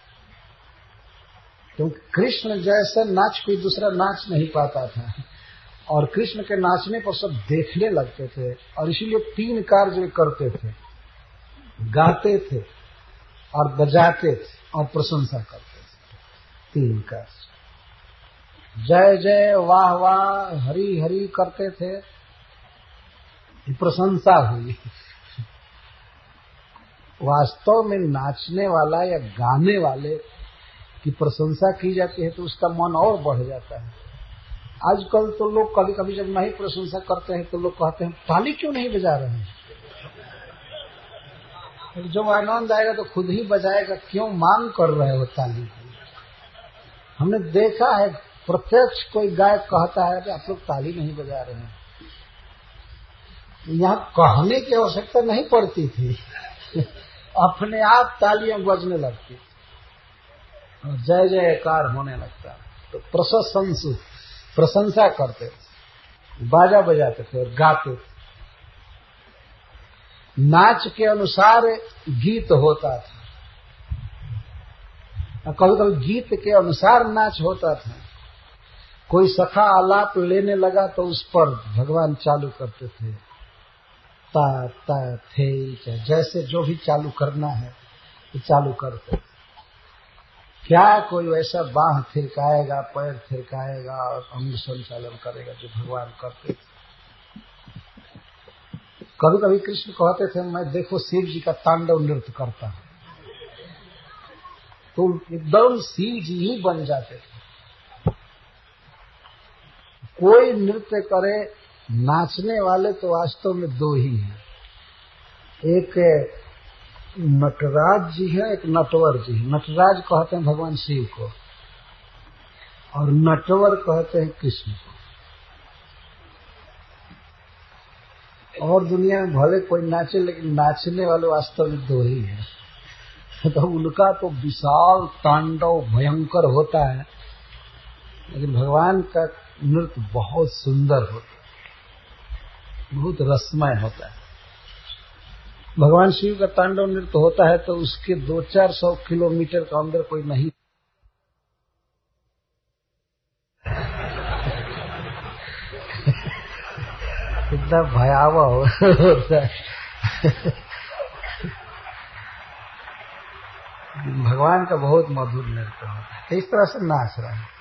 क्योंकि कृष्ण जैसा नाच कोई दूसरा नाच नहीं पाता था। और कृष्ण के नाचने पर सब देखने लगते थे, और इसीलिए 3 कार्य करते थे, गाते थे और बजाते थे और प्रशंसा करते थे। 3 कार्य, जय जय वाह वाह हरि हरि करते थे, प्रशंसा हुई। वास्तव में नाचने वाला या गाने वाले की प्रशंसा की जाती है तो उसका मन और बढ़ जाता है। आजकल तो लोग कभी कभी जब नहीं प्रशंसा करते हैं तो लोग कहते हैं ताली क्यों नहीं बजा रहे हैं। जब आनंद आएगा तो खुद ही बजाएगा, क्यों मांग कर रहे हो ताली की। हमने देखा है प्रत्यक्ष कोई गायक कहता है कि आप लोग ताली नहीं बजा रहे हैं। यहाँ कहने की आवश्यकता नहीं पड़ती थी, अपने आप तालियां बजने लगती और जय जयकार होने लगता। तो प्रशंसा करते थे, बाजा बजाते थे और गाते थे। नाच के अनुसार गीत होता था, कभी कभी गीत के अनुसार नाच होता था। कोई सखा आलाप लेने लगा तो उस पर भगवान चालू करते थे, ता ता थे, जैसे जो भी चालू करना है तो चालू करते। क्या कोई वैसा बाह थिरकाएगा, पैर थिरकाएगा और अंग संचालन करेगा जो भगवान करते थे। कभी कभी कृष्ण कहते थे मैं देखो शिव जी का तांडव नृत्य करता हूं, तो एकदम शिव जी ही बन जाते थे। कोई नृत्य करे, नाचने वाले तो वास्तव में 2 ही हैं, एक नटराज जी है, एक नटवर जी है। नटराज कहते हैं भगवान शिव को और नटवर कहते हैं कृष्ण को। और दुनिया में भले कोई नाचे, लेकिन नाचने वाले वास्तव में 2 ही हैं। तो उनका तो विशाल तांडव भयंकर होता है लेकिन भगवान का नृत्य बहुत सुंदर होता है, बहुत रसमय होता है। भगवान शिव का तांडव नृत्य होता है तो उसके 200-400 किलोमीटर के अंदर कोई नहीं, इतना भयावह होता है। भगवान का बहुत मधुर नृत्य होता है, इस तरह से नाच रहा है।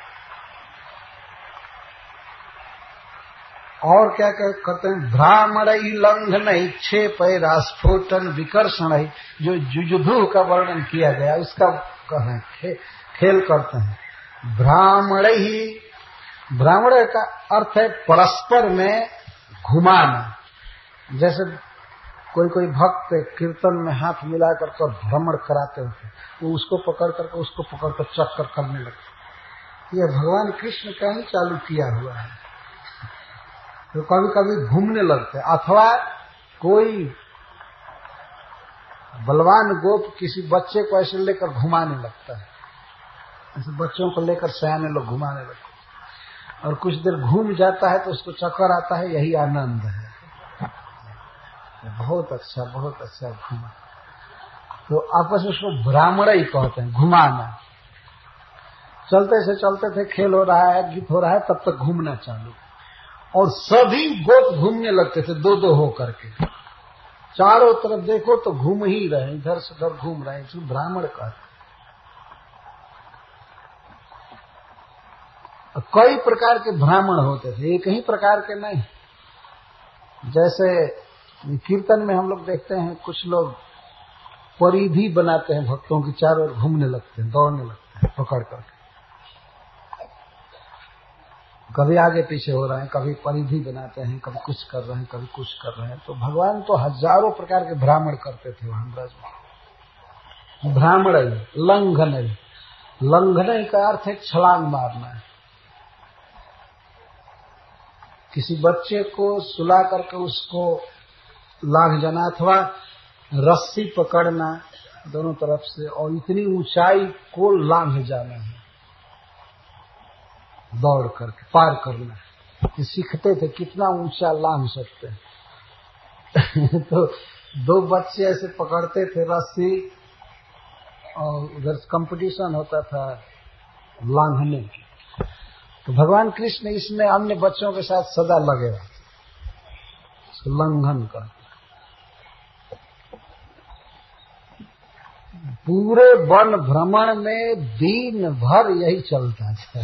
और क्या करते हैं, भ्रामण लंघन क्षेपैरा स्फोटन विकर्षण, जो जुजुधु का वर्णन किया गया उसका खेल करते हैं। भ्रामण का अर्थ है परस्पर में घुमाना। जैसे कोई भक्त कीर्तन में हाथ मिलाकर कर भ्रमण कराते होते, वो उसको पकड़ करके उसको पकड़कर चक्कर करने लगते। ये भगवान कृष्ण का ही चालू किया हुआ है। तो कभी कभी घूमने लगते हैं, अथवा कोई बलवान गोप किसी बच्चे को ऐसे लेकर घुमाने लगता है, ऐसे बच्चों को लेकर सयाने लोग घुमाने लगते हैं, और कुछ देर घूम जाता है तो उसको चक्कर आता है, यही आनंद है। बहुत अच्छा घुमा। तो आपस में उसको भ्रामण ही कहते हैं, घुमाना। चलते से चलते थे, खेल हो रहा है, गीत हो रहा है, तब तक घूमना चालू, और सभी गोप घूमने लगते थे दो दो हो करके। चारों तरफ देखो तो घूम ही रहे, इधर से उधर घूम रहे, इसको भ्रामण कहते। कई प्रकार के भ्रामण होते थे, एक ही प्रकार के नहीं। जैसे कीर्तन में हम लोग देखते हैं कुछ लोग परिधि बनाते हैं, भक्तों की चारों ओर घूमने लगते हैं, दौड़ने लगते हैं पकड़ करके, कभी आगे पीछे हो रहे हैं, कभी परिधि बनाते हैं, कभी कुछ कर रहे हैं, कभी कुछ कर रहे हैं। तो भगवान तो हजारों प्रकार के भ्रामण करते थे वहां ब्रज में। भ्रामण लंघन का अर्थ है छलांग मारना है। किसी बच्चे को सुला करके उसको लांघ जाना, अथवा रस्सी पकड़ना दोनों तरफ से, और इतनी ऊंचाई को लांघ जाना है, दौड़ करके पार करना है। सीखते थे कितना ऊंचा लांघ सकते हैं। तो दो बच्चे ऐसे पकड़ते थे रस्सी, और उधर कंपटीशन होता था लांघने की। तो भगवान कृष्ण इसमें अन्य बच्चों के साथ सदा लगे रहते, लंघन का। पूरे वन भ्रमण में दिन भर यही चलता था।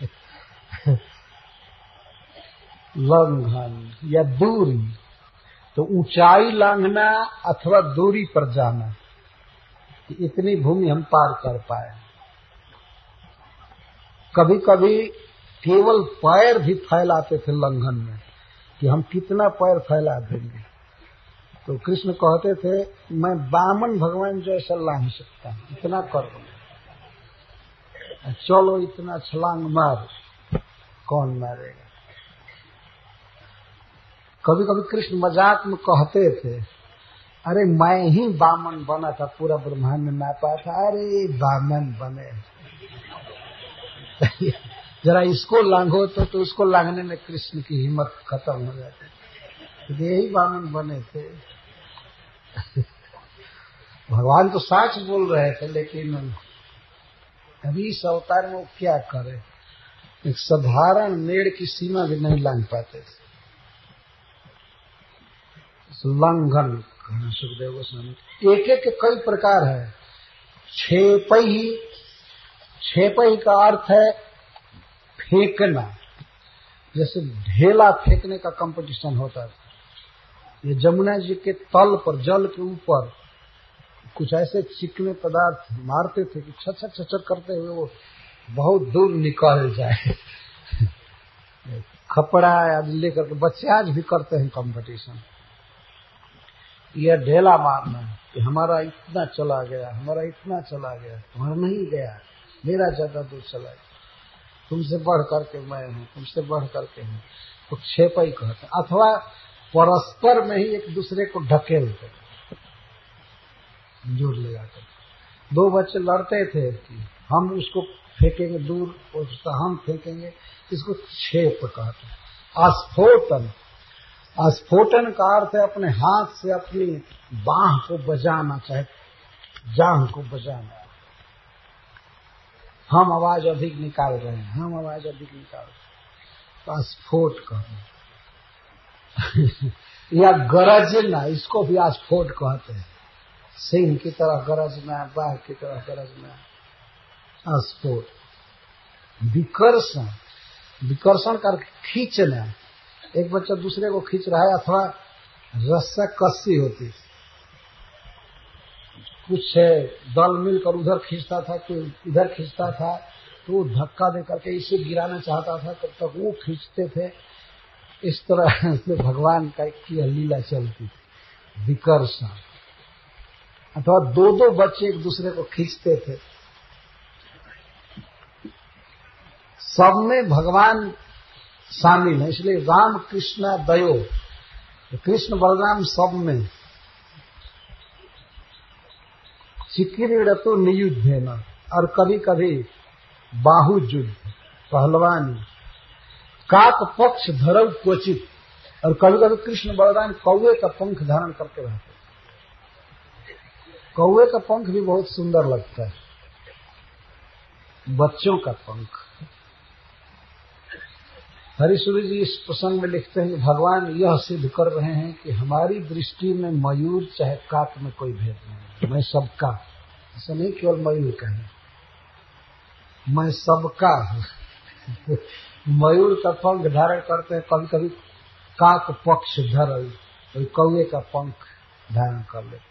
लंघन या दूरी, तो ऊंचाई लांघना अथवा दूरी पर जाना, कि इतनी भूमि हम पार कर पाए। कभी कभी केवल पैर भी फैलाते थे लंघन में, कि हम कितना पैर फैला देंगे। तो कृष्ण कहते थे, मैं वामन भगवान जैसा लांघ सकता हूं, इतना कर दो, चलो इतना छलांग मार, कौन मारेगा। कभी कभी कृष्ण मजाक में कहते थे, अरे मैं ही वामन बना था, पूरा ब्रह्मांड में नापा था, अरे वामन बने। जरा इसको लांघो तो उसको लांघने में कृष्ण की हिम्मत खत्म हो जाती, तो यही वामन बने थे। भगवान तो सच बोल रहे थे, लेकिन अभी इस अवतार में वो क्या करे, एक साधारण मेड़ की सीमा भी नहीं लांघ पाते थे। लंघन सुखदेव गोस्वामी। एक एक के कई प्रकार है। छेपई का अर्थ है फेंकना, जैसे ढेला फेंकने का कंपटीशन होता था। ये जमुना जी के तल पर, जल के ऊपर कुछ ऐसे चिकने पदार्थ मारते थे कि छचर छचर करते हुए वो बहुत दूर निकल जाए। खपड़ा आदि लेकर के बच्चे आज भी करते हैं कंपटीशन। यह ढेला मारना कि हमारा इतना चला गया, हमारा इतना चला गया, तुम्हारा नहीं गया, मेरा ज्यादा दूर चला गया, तुमसे बढ़ करके मैं हूँ, तुमसे बढ़ करके हूँ। तो छेपई कहते हैं। अथवा परस्पर में ही एक दूसरे को ढकेलते, जोर लगाकर। दो बच्चे लड़ते थे कि हम उसको फेंकेंगे दूर, उसका हम फेंकेंगे, इसको क्षेप कहते हैं। अस्फोटन, अस्फोटन का अर्थ है अपने हाथ से अपनी बांह को बजाना, चाहे जांघ को बजाना। हम आवाज अधिक निकाल रहे हैं, हम आवाज अधिक निकाल रहे हैं, तो स्फोट कहते हैं। या गरजना, इसको भी स्फोट कहते हैं। सिंह की तरह गरजना, बाघ की तरह गरजना, स्फोट। विकर्षण, विकर्षण का खींचना, एक बच्चा दूसरे को खींच रहा है, अथवा रस्सा कस्सी होती, कुछ दल मिलकर उधर खींचता था, कोई इधर खींचता था, तो धक्का देकर के इसे गिराना चाहता था, तब तक वो खींचते थे। इस तरह से भगवान का की लीला चलती थी, विकर्षण। अथवा दो दो बच्चे एक दूसरे को खींचते थे। सब में भगवान शामिल है, इसलिए राम कृष्ण दयो, कृष्ण बलराम सब में। चिकिरीड़ तो नियुद्ध न, और कभी कभी बाहु युद्ध, पहलवानी। काक पक्ष धरव क्वचित, और कभी कभी कृष्ण बलराम कौवे का पंख धारण करके रहते। कौवे का पंख भी बहुत सुंदर लगता है, बच्चों का पंख। हरिसूरी जी इस प्रसंग में लिखते हैं कि भगवान यह सिद्ध कर रहे हैं कि हमारी दृष्टि में मयूर चाहे काक में कोई भेद नहीं, मैं सबका, ऐसा नहीं केवल मयूर का है, मैं सबका हूं। मयूर का पंख धारण करते हैं, कभी कभी काक पक्ष धर, कोई कौवे का पंख धारण कर लेते।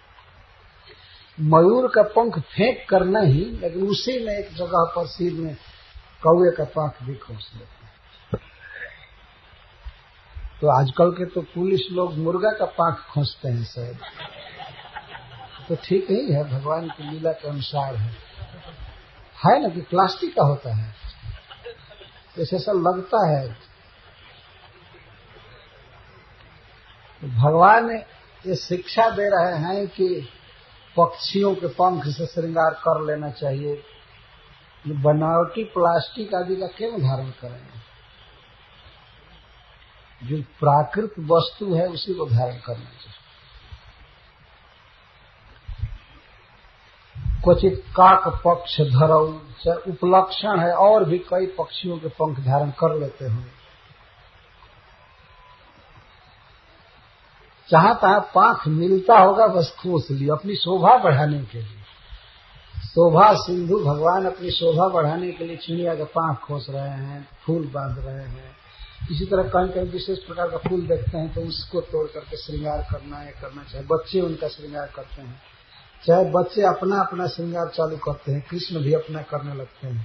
मयूर का पंख फेंक कर नहीं, लेकिन उसी में एक जगह पर सिर में कौवे का पंख भी खोस लेते। तो आजकल के तो पुलिस लोग मुर्गा का पांख खोजते हैं शायद, तो ठीक ही है, भगवान की लीला के अनुसार है ना, कि प्लास्टिक का होता है, जैसे ऐसा लगता है। तो भगवान ये शिक्षा दे रहे हैं कि पक्षियों के पंख से श्रृंगार कर लेना चाहिए, ये बनावटी प्लास्टिक आदि का क्यों धारण करेंगे? जो प्राकृत वस्तु है उसी को धारण करना चाहिए। क्वचित काक पक्ष धरऊ, उपलक्षण है, और भी कई पक्षियों के पंख धारण कर लेते हैं। जहां तहां पांख मिलता होगा बस खोस लिया, अपनी शोभा बढ़ाने के लिए। शोभा सिंधु, भगवान अपनी शोभा बढ़ाने के लिए चिड़िया का पांख खोस रहे हैं, फूल बांध रहे हैं। इसी तरह कहीं कहीं विशेष प्रकार का फूल देखते हैं तो उसको तोड़ करके श्रृंगार करना है, करना चाहिए। बच्चे उनका श्रृंगार करते हैं, चाहे बच्चे अपना अपना श्रृंगार चालू करते हैं, कृष्ण भी अपना करने लगते हैं।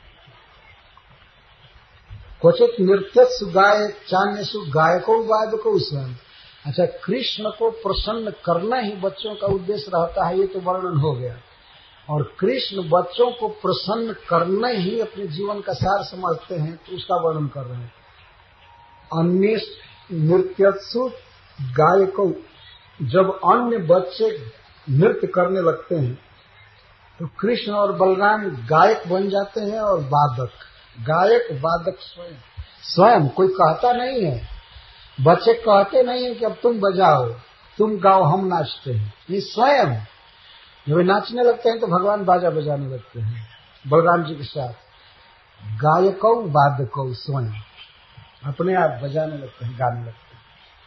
क्वचित नृत्यसु गाय चान्यसु गायको वादको स्वयं। अच्छा, कृष्ण को प्रसन्न करना ही बच्चों का उद्देश्य रहता है, ये तो वर्णन हो गया। और कृष्ण बच्चों को प्रसन्न करना ही अपने जीवन का सार समझते हैं, तो उसका वर्णन कर रहे हैं। अन्य नृत्यसु गायको, जब अन्य बच्चे नृत्य करने लगते हैं तो कृष्ण और बलराम गायक बन जाते हैं, और वादक, गायक वादक स्वयं कोई कहता नहीं है। बच्चे कहते नहीं है कि अब तुम बजाओ, तुम गाओ, हम नाचते हैं। ये स्वयं जब नाचने लगते हैं तो भगवान बाजा बजाने लगते हैं बलराम जी के साथ। गायको वादको स्वयं अपने आप बजाने लगते हैं, गाने लगते हैं।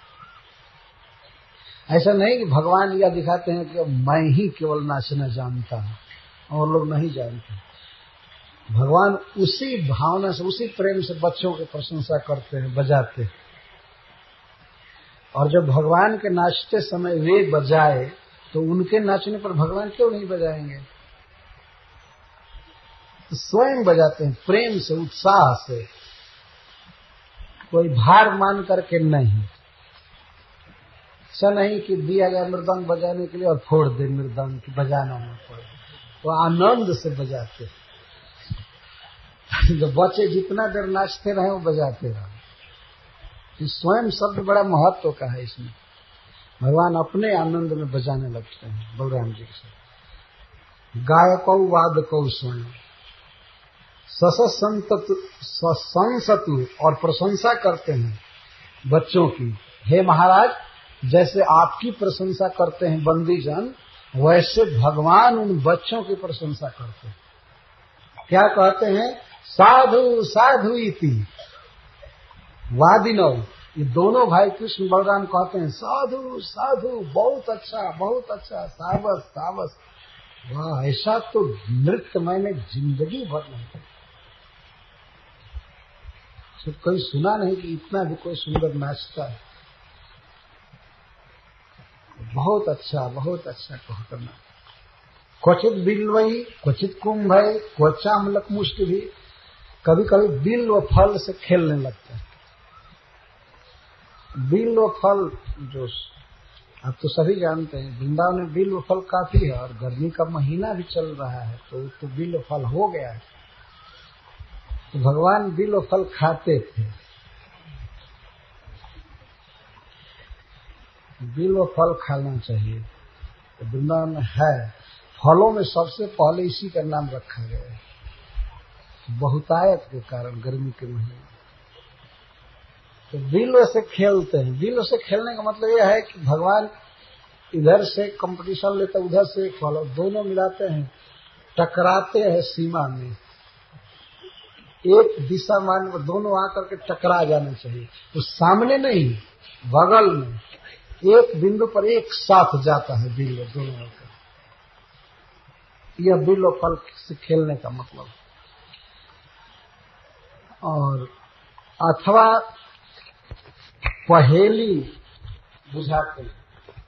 ऐसा नहीं कि भगवान यह दिखाते हैं कि अब मैं ही केवल नाचना जानता हूं और लोग नहीं जानते। भगवान उसी भावना से, उसी प्रेम से बच्चों की प्रशंसा करते हैं, बजाते हैं। और जब भगवान के नाचते समय वे बजाए तो उनके नाचने पर भगवान क्यों नहीं बजाएंगे? तो स्वयं बजाते हैं, प्रेम से, उत्साह से, कोई भार मान करके नहीं। ऐसा नहीं कि दिया गया मृदंग बजाने के लिए और फोड़ दे मृदंग की, बजाना न पड़े, तो आनंद से बजाते। जो बच्चे जितना देर नाचते रहे वो बजाते रहे। स्वयं शब्द बड़ा महत्व का है इसमें। भगवान अपने आनंद में बजाने लगते हैं बलराम जी के साथ। गायको वादको स्वयं। संसतु और प्रशंसा करते हैं बच्चों की। हे महाराज, जैसे आपकी प्रशंसा करते हैं बंदीजन, वैसे भगवान उन बच्चों की प्रशंसा करते हैं। क्या कहते हैं? साधु साधु इति वादिनो। ये दोनों भाई कृष्ण बलराम कहते हैं साधु साधु, बहुत अच्छा, सावस सावस। वाह, ऐसा तो नृत्य मैंने जिंदगी भर नहीं देखा। कोई सुना नहीं कि इतना भी कोई सुंदर नाचता है। बहुत अच्छा कहना। क्वचित बिल्वई क्वचित कुंभ है, क्वचामलक मुष्टि भी। कभी कभी बिल्व फल से खेलने लगता है। बिल्व फल जो आप तो सभी जानते हैं, वृंदावन में बिल्व फल काफी है और गर्मी का महीना भी चल रहा है, तो बिल्व फल हो गया है। तो भगवान बिल्व फल खाते थे। बिल्व फल खाना चाहिए, तो वृंदावन में है। फलों में सबसे पहले इसी का नाम रखा गया है, बहुतायत के कारण गर्मी के महीने। तो बिल्व से खेलते हैं। बिल्व से खेलने का मतलब यह है कि भगवान इधर से कंपटीशन लेते, उधर से एक फल, दोनों मिलाते हैं, टकराते हैं सीमा में। एक दिशा मान दोनों आकर के टकरा जाना चाहिए। तो सामने नहीं, बगल में एक बिंदु पर एक साथ जाता है बिल्व दोनों आकर। यह बिल्व फल से खेलने का मतलब। और अथवा पहेली बुझाते हैं।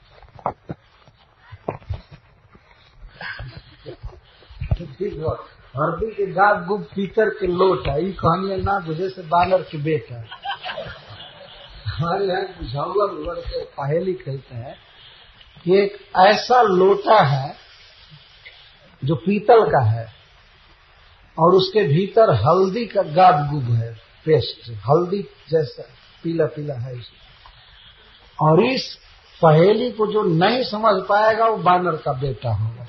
हरदी के गाद गुब पीतर के लोटा, ये कहानी ना बुझे से बानर के बेटा। हमारे यहाँ बुझाऊगा उड़ के पहेली खेलते हैं कि एक ऐसा लोटा है जो पीतल का है और उसके भीतर हल्दी का गाद गुब है, पेस्ट हल्दी जैसा पीला पीला है इसमें। और इस पहेली को जो नहीं समझ पाएगा वो बानर का बेटा होगा।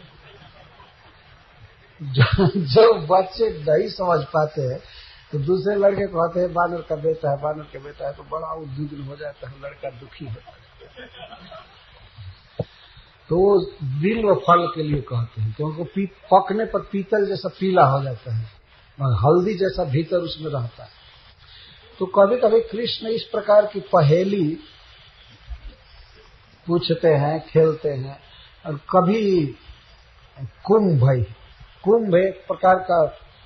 जो बच्चे नहीं समझ पाते हैं तो दूसरे लड़के कहते हैं बानर का बेटा है, बानर का बेटा है, तो बड़ा उद्विग्न हो जाता है, लड़का दुखी होता है। तो वो बिल्व फल के लिए कहते हैं क्योंकि पकने पर पीतल जैसा पीला हो जाता है और हल्दी जैसा भीतर उसमें रहता है। तो कभी कभी कृष्ण इस प्रकार की पहेली पूछते हैं, खेलते हैं। और कभी कुंभ एक प्रकार का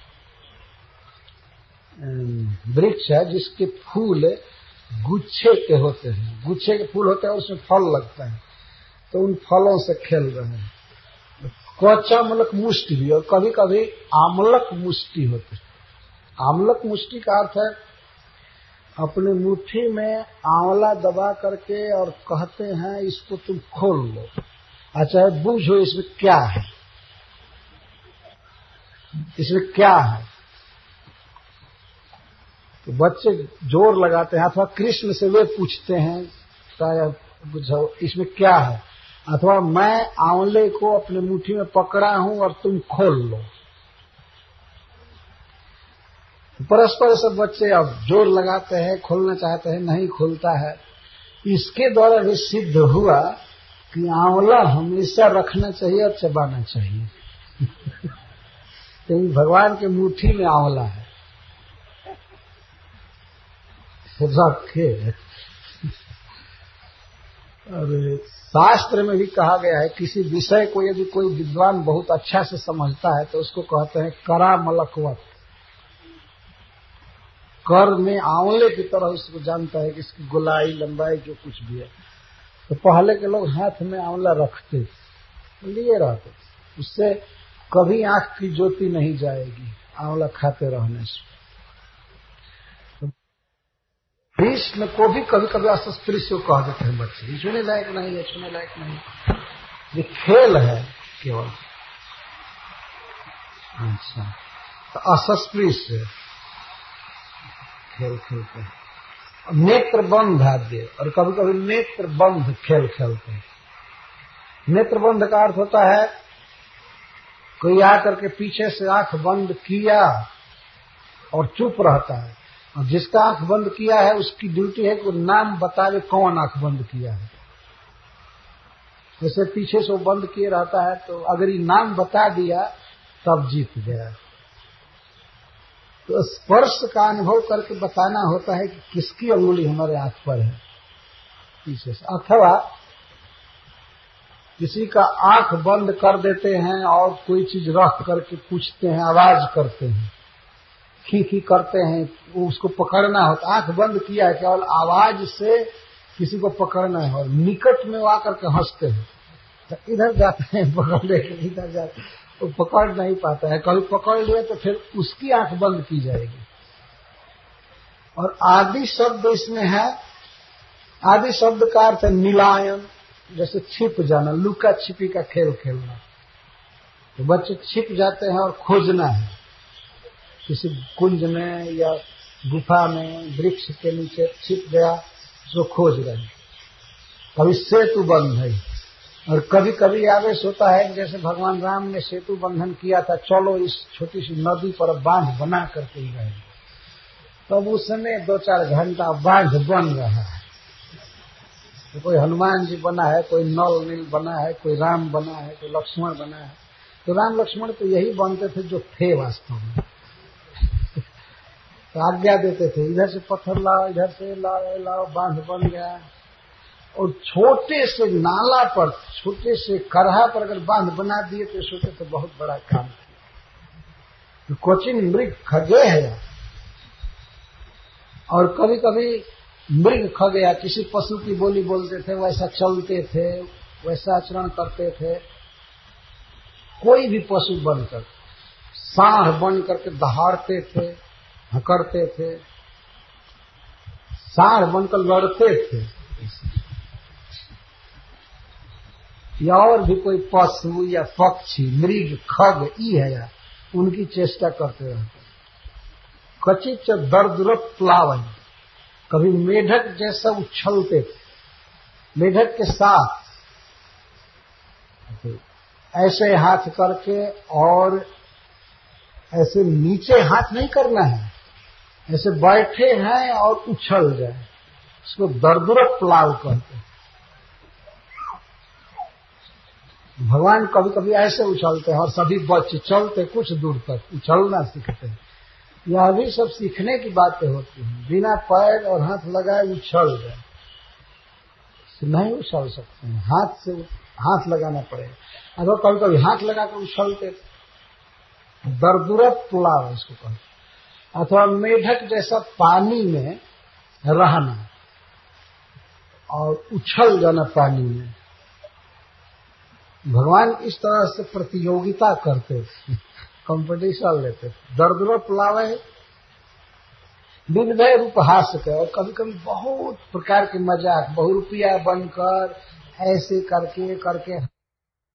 वृक्ष है जिसके फूल गुच्छे के होते हैं, गुच्छे के फूल होते हैं और उसमें फल लगता है, तो उन फलों से खेल रहे हैं। क्वचामलक मुष्टि भी, और कभी कभी आमलक मुष्टि होती है। आमलक मुष्टि का अर्थ है अपने मुट्ठी में आंवला दबा करके और कहते हैं इसको तुम खोल लो, अच्छा बूझो इसमें क्या है, इसमें क्या है। तो बच्चे जोर लगाते हैं, अथवा कृष्ण से वे पूछते हैं बुझो इसमें क्या है, अथवा मैं आंवले को अपने मुट्ठी में पकड़ा हूं और तुम खोल लो। परस्पर सब बच्चे अब जोर लगाते हैं, खोलना चाहते हैं, नहीं खुलता है। इसके द्वारा भी सिद्ध हुआ कि आंवला हमेशा रखना चाहिए और चबाना चाहिए। क्योंकि भगवान के मुट्ठी में आंवला है, रखे। और शास्त्र में भी कहा गया है किसी विषय को यदि कोई विद्वान बहुत अच्छा से समझता है तो उसको कहते हैं करामलकवत। कर में आंवले की तरह उसको जानता है कि इसकी गोलाई लंबाई जो कुछ भी है। तो पहले के लोग हाथ में आंवला रखते लिए रहते, उससे कभी आंख की ज्योति नहीं जाएगी आंवला खाते रहने से। कृष्ण को भी कभी कभी अस्त्री से कह देते हैं बच्चे, ये छूने लायक नहीं है, छूने लायक नहीं, ये खेल है केवल। अच्छा, तो अस्त्री से खेल खेलते हैं। नेत्र बंध आद्य, और कभी कभी नेत्र बंध खेल खेलते हैं। नेत्र बंध का अर्थ होता है कोई आकर के पीछे से आंख बंद किया और चुप रहता है। और जिसका आंख बंद किया है उसकी ड्यूटी है कि नाम बतावे कौन आंख बंद किया है। जैसे पीछे से वो बंद किए रहता है, तो अगर ये नाम बता दिया तब जीत गया। तो स्पर्श का अनुभव करके बताना होता है कि किसकी अंगुली हमारे आंख पर है पीछे से। अथवा किसी का आंख बंद कर देते हैं और कोई चीज रख करके पूछते हैं, आवाज करते हैं, खी करते हैं, उसको पकड़ना होता। आंख बंद किया है, केवल आवाज से किसी को पकड़ना है। और निकट में वो आकर के हंसते हैं, तो इधर जाते हैं पकड़ने के लिए, इधर जाते हैं, तो पकड़ नहीं पाता है। कभी पकड़ लिए तो फिर उसकी आंख बंद की जाएगी। और आदि शब्द इसमें है। आदि शब्द का अर्थ है मिलायन, जैसे छिप जाना, लुका छिपी का खेल खेलना। तो बच्चे छिप जाते हैं और खोजना है, किसी कुंज में या गुफा में वृक्ष के नीचे छिप गया, उसको खोज रहे हैं। कभी सेतु बंध है, और कभी कभी आवेश होता है जैसे भगवान राम ने सेतु बंधन किया था, चलो इस छोटी सी नदी पर बांध बना करके ही गए। तब उस समय 2-4 घंटा बांध बन रहा है। तो कोई हनुमान जी बना है, कोई नल नील बना है, कोई राम बना है, कोई लक्ष्मण बना है। तो राम लक्ष्मण तो यही बनते थे जो थे वास्तव में। तो आज्ञा देते थे, इधर से पत्थर लाओ, इधर से लाओ लाओ, बांध बन गया। और छोटे से नाला पर, छोटे से करहा पर अगर बांध बना दिए तो सोचे तो बहुत बड़ा काम किया। तो कोचिन मृग खगे है, और कभी कभी मृग खगे या किसी पशु की बोली बोलते थे, वैसा चलते थे, वैसा आचरण करते थे। कोई भी पशु बनकर, सांड बन करके दहाड़ते थे, हकड़ते थे, सांड बनकर लड़ते थे, या और भी कोई पशु या पक्षी, मृग, खग ई है या उनकी चेष्टा करते रहते। कचिच दर्दरत प्लावन, कभी मेढक जैसा उछलते थे, मेढक के साथ ऐसे हाथ करके, और ऐसे नीचे हाथ नहीं करना है, ऐसे बैठे हैं और उछल जाए, उसको दर्दरत प्लाव कहते हैं। भगवान कभी कभी ऐसे उछलते हैं और सभी बच्चे चलते कुछ दूर तक उछलना सीखते हैं। यह भी सब सीखने की बातें होती हैं। बिना पैर और हाथ लगाए उछल जाए, नहीं उछल सकते हैं, हाथ से हाथ लगाना पड़ेगा। अगर कभी कभी हाथ लगाकर उछलते, दर्दुरत पुलाव इसको कहते। अथवा मेढक जैसा पानी में रहना और उछल जाना पानी में। भगवान इस तरह से प्रतियोगिता करते थे, कंपटीशन लेते थे। दर्दुरत पुलाव है, विविध रूप हास्य के, और कभी कभी बहुत प्रकार के मजाक, बहुरूपिया बनकर ऐसे करके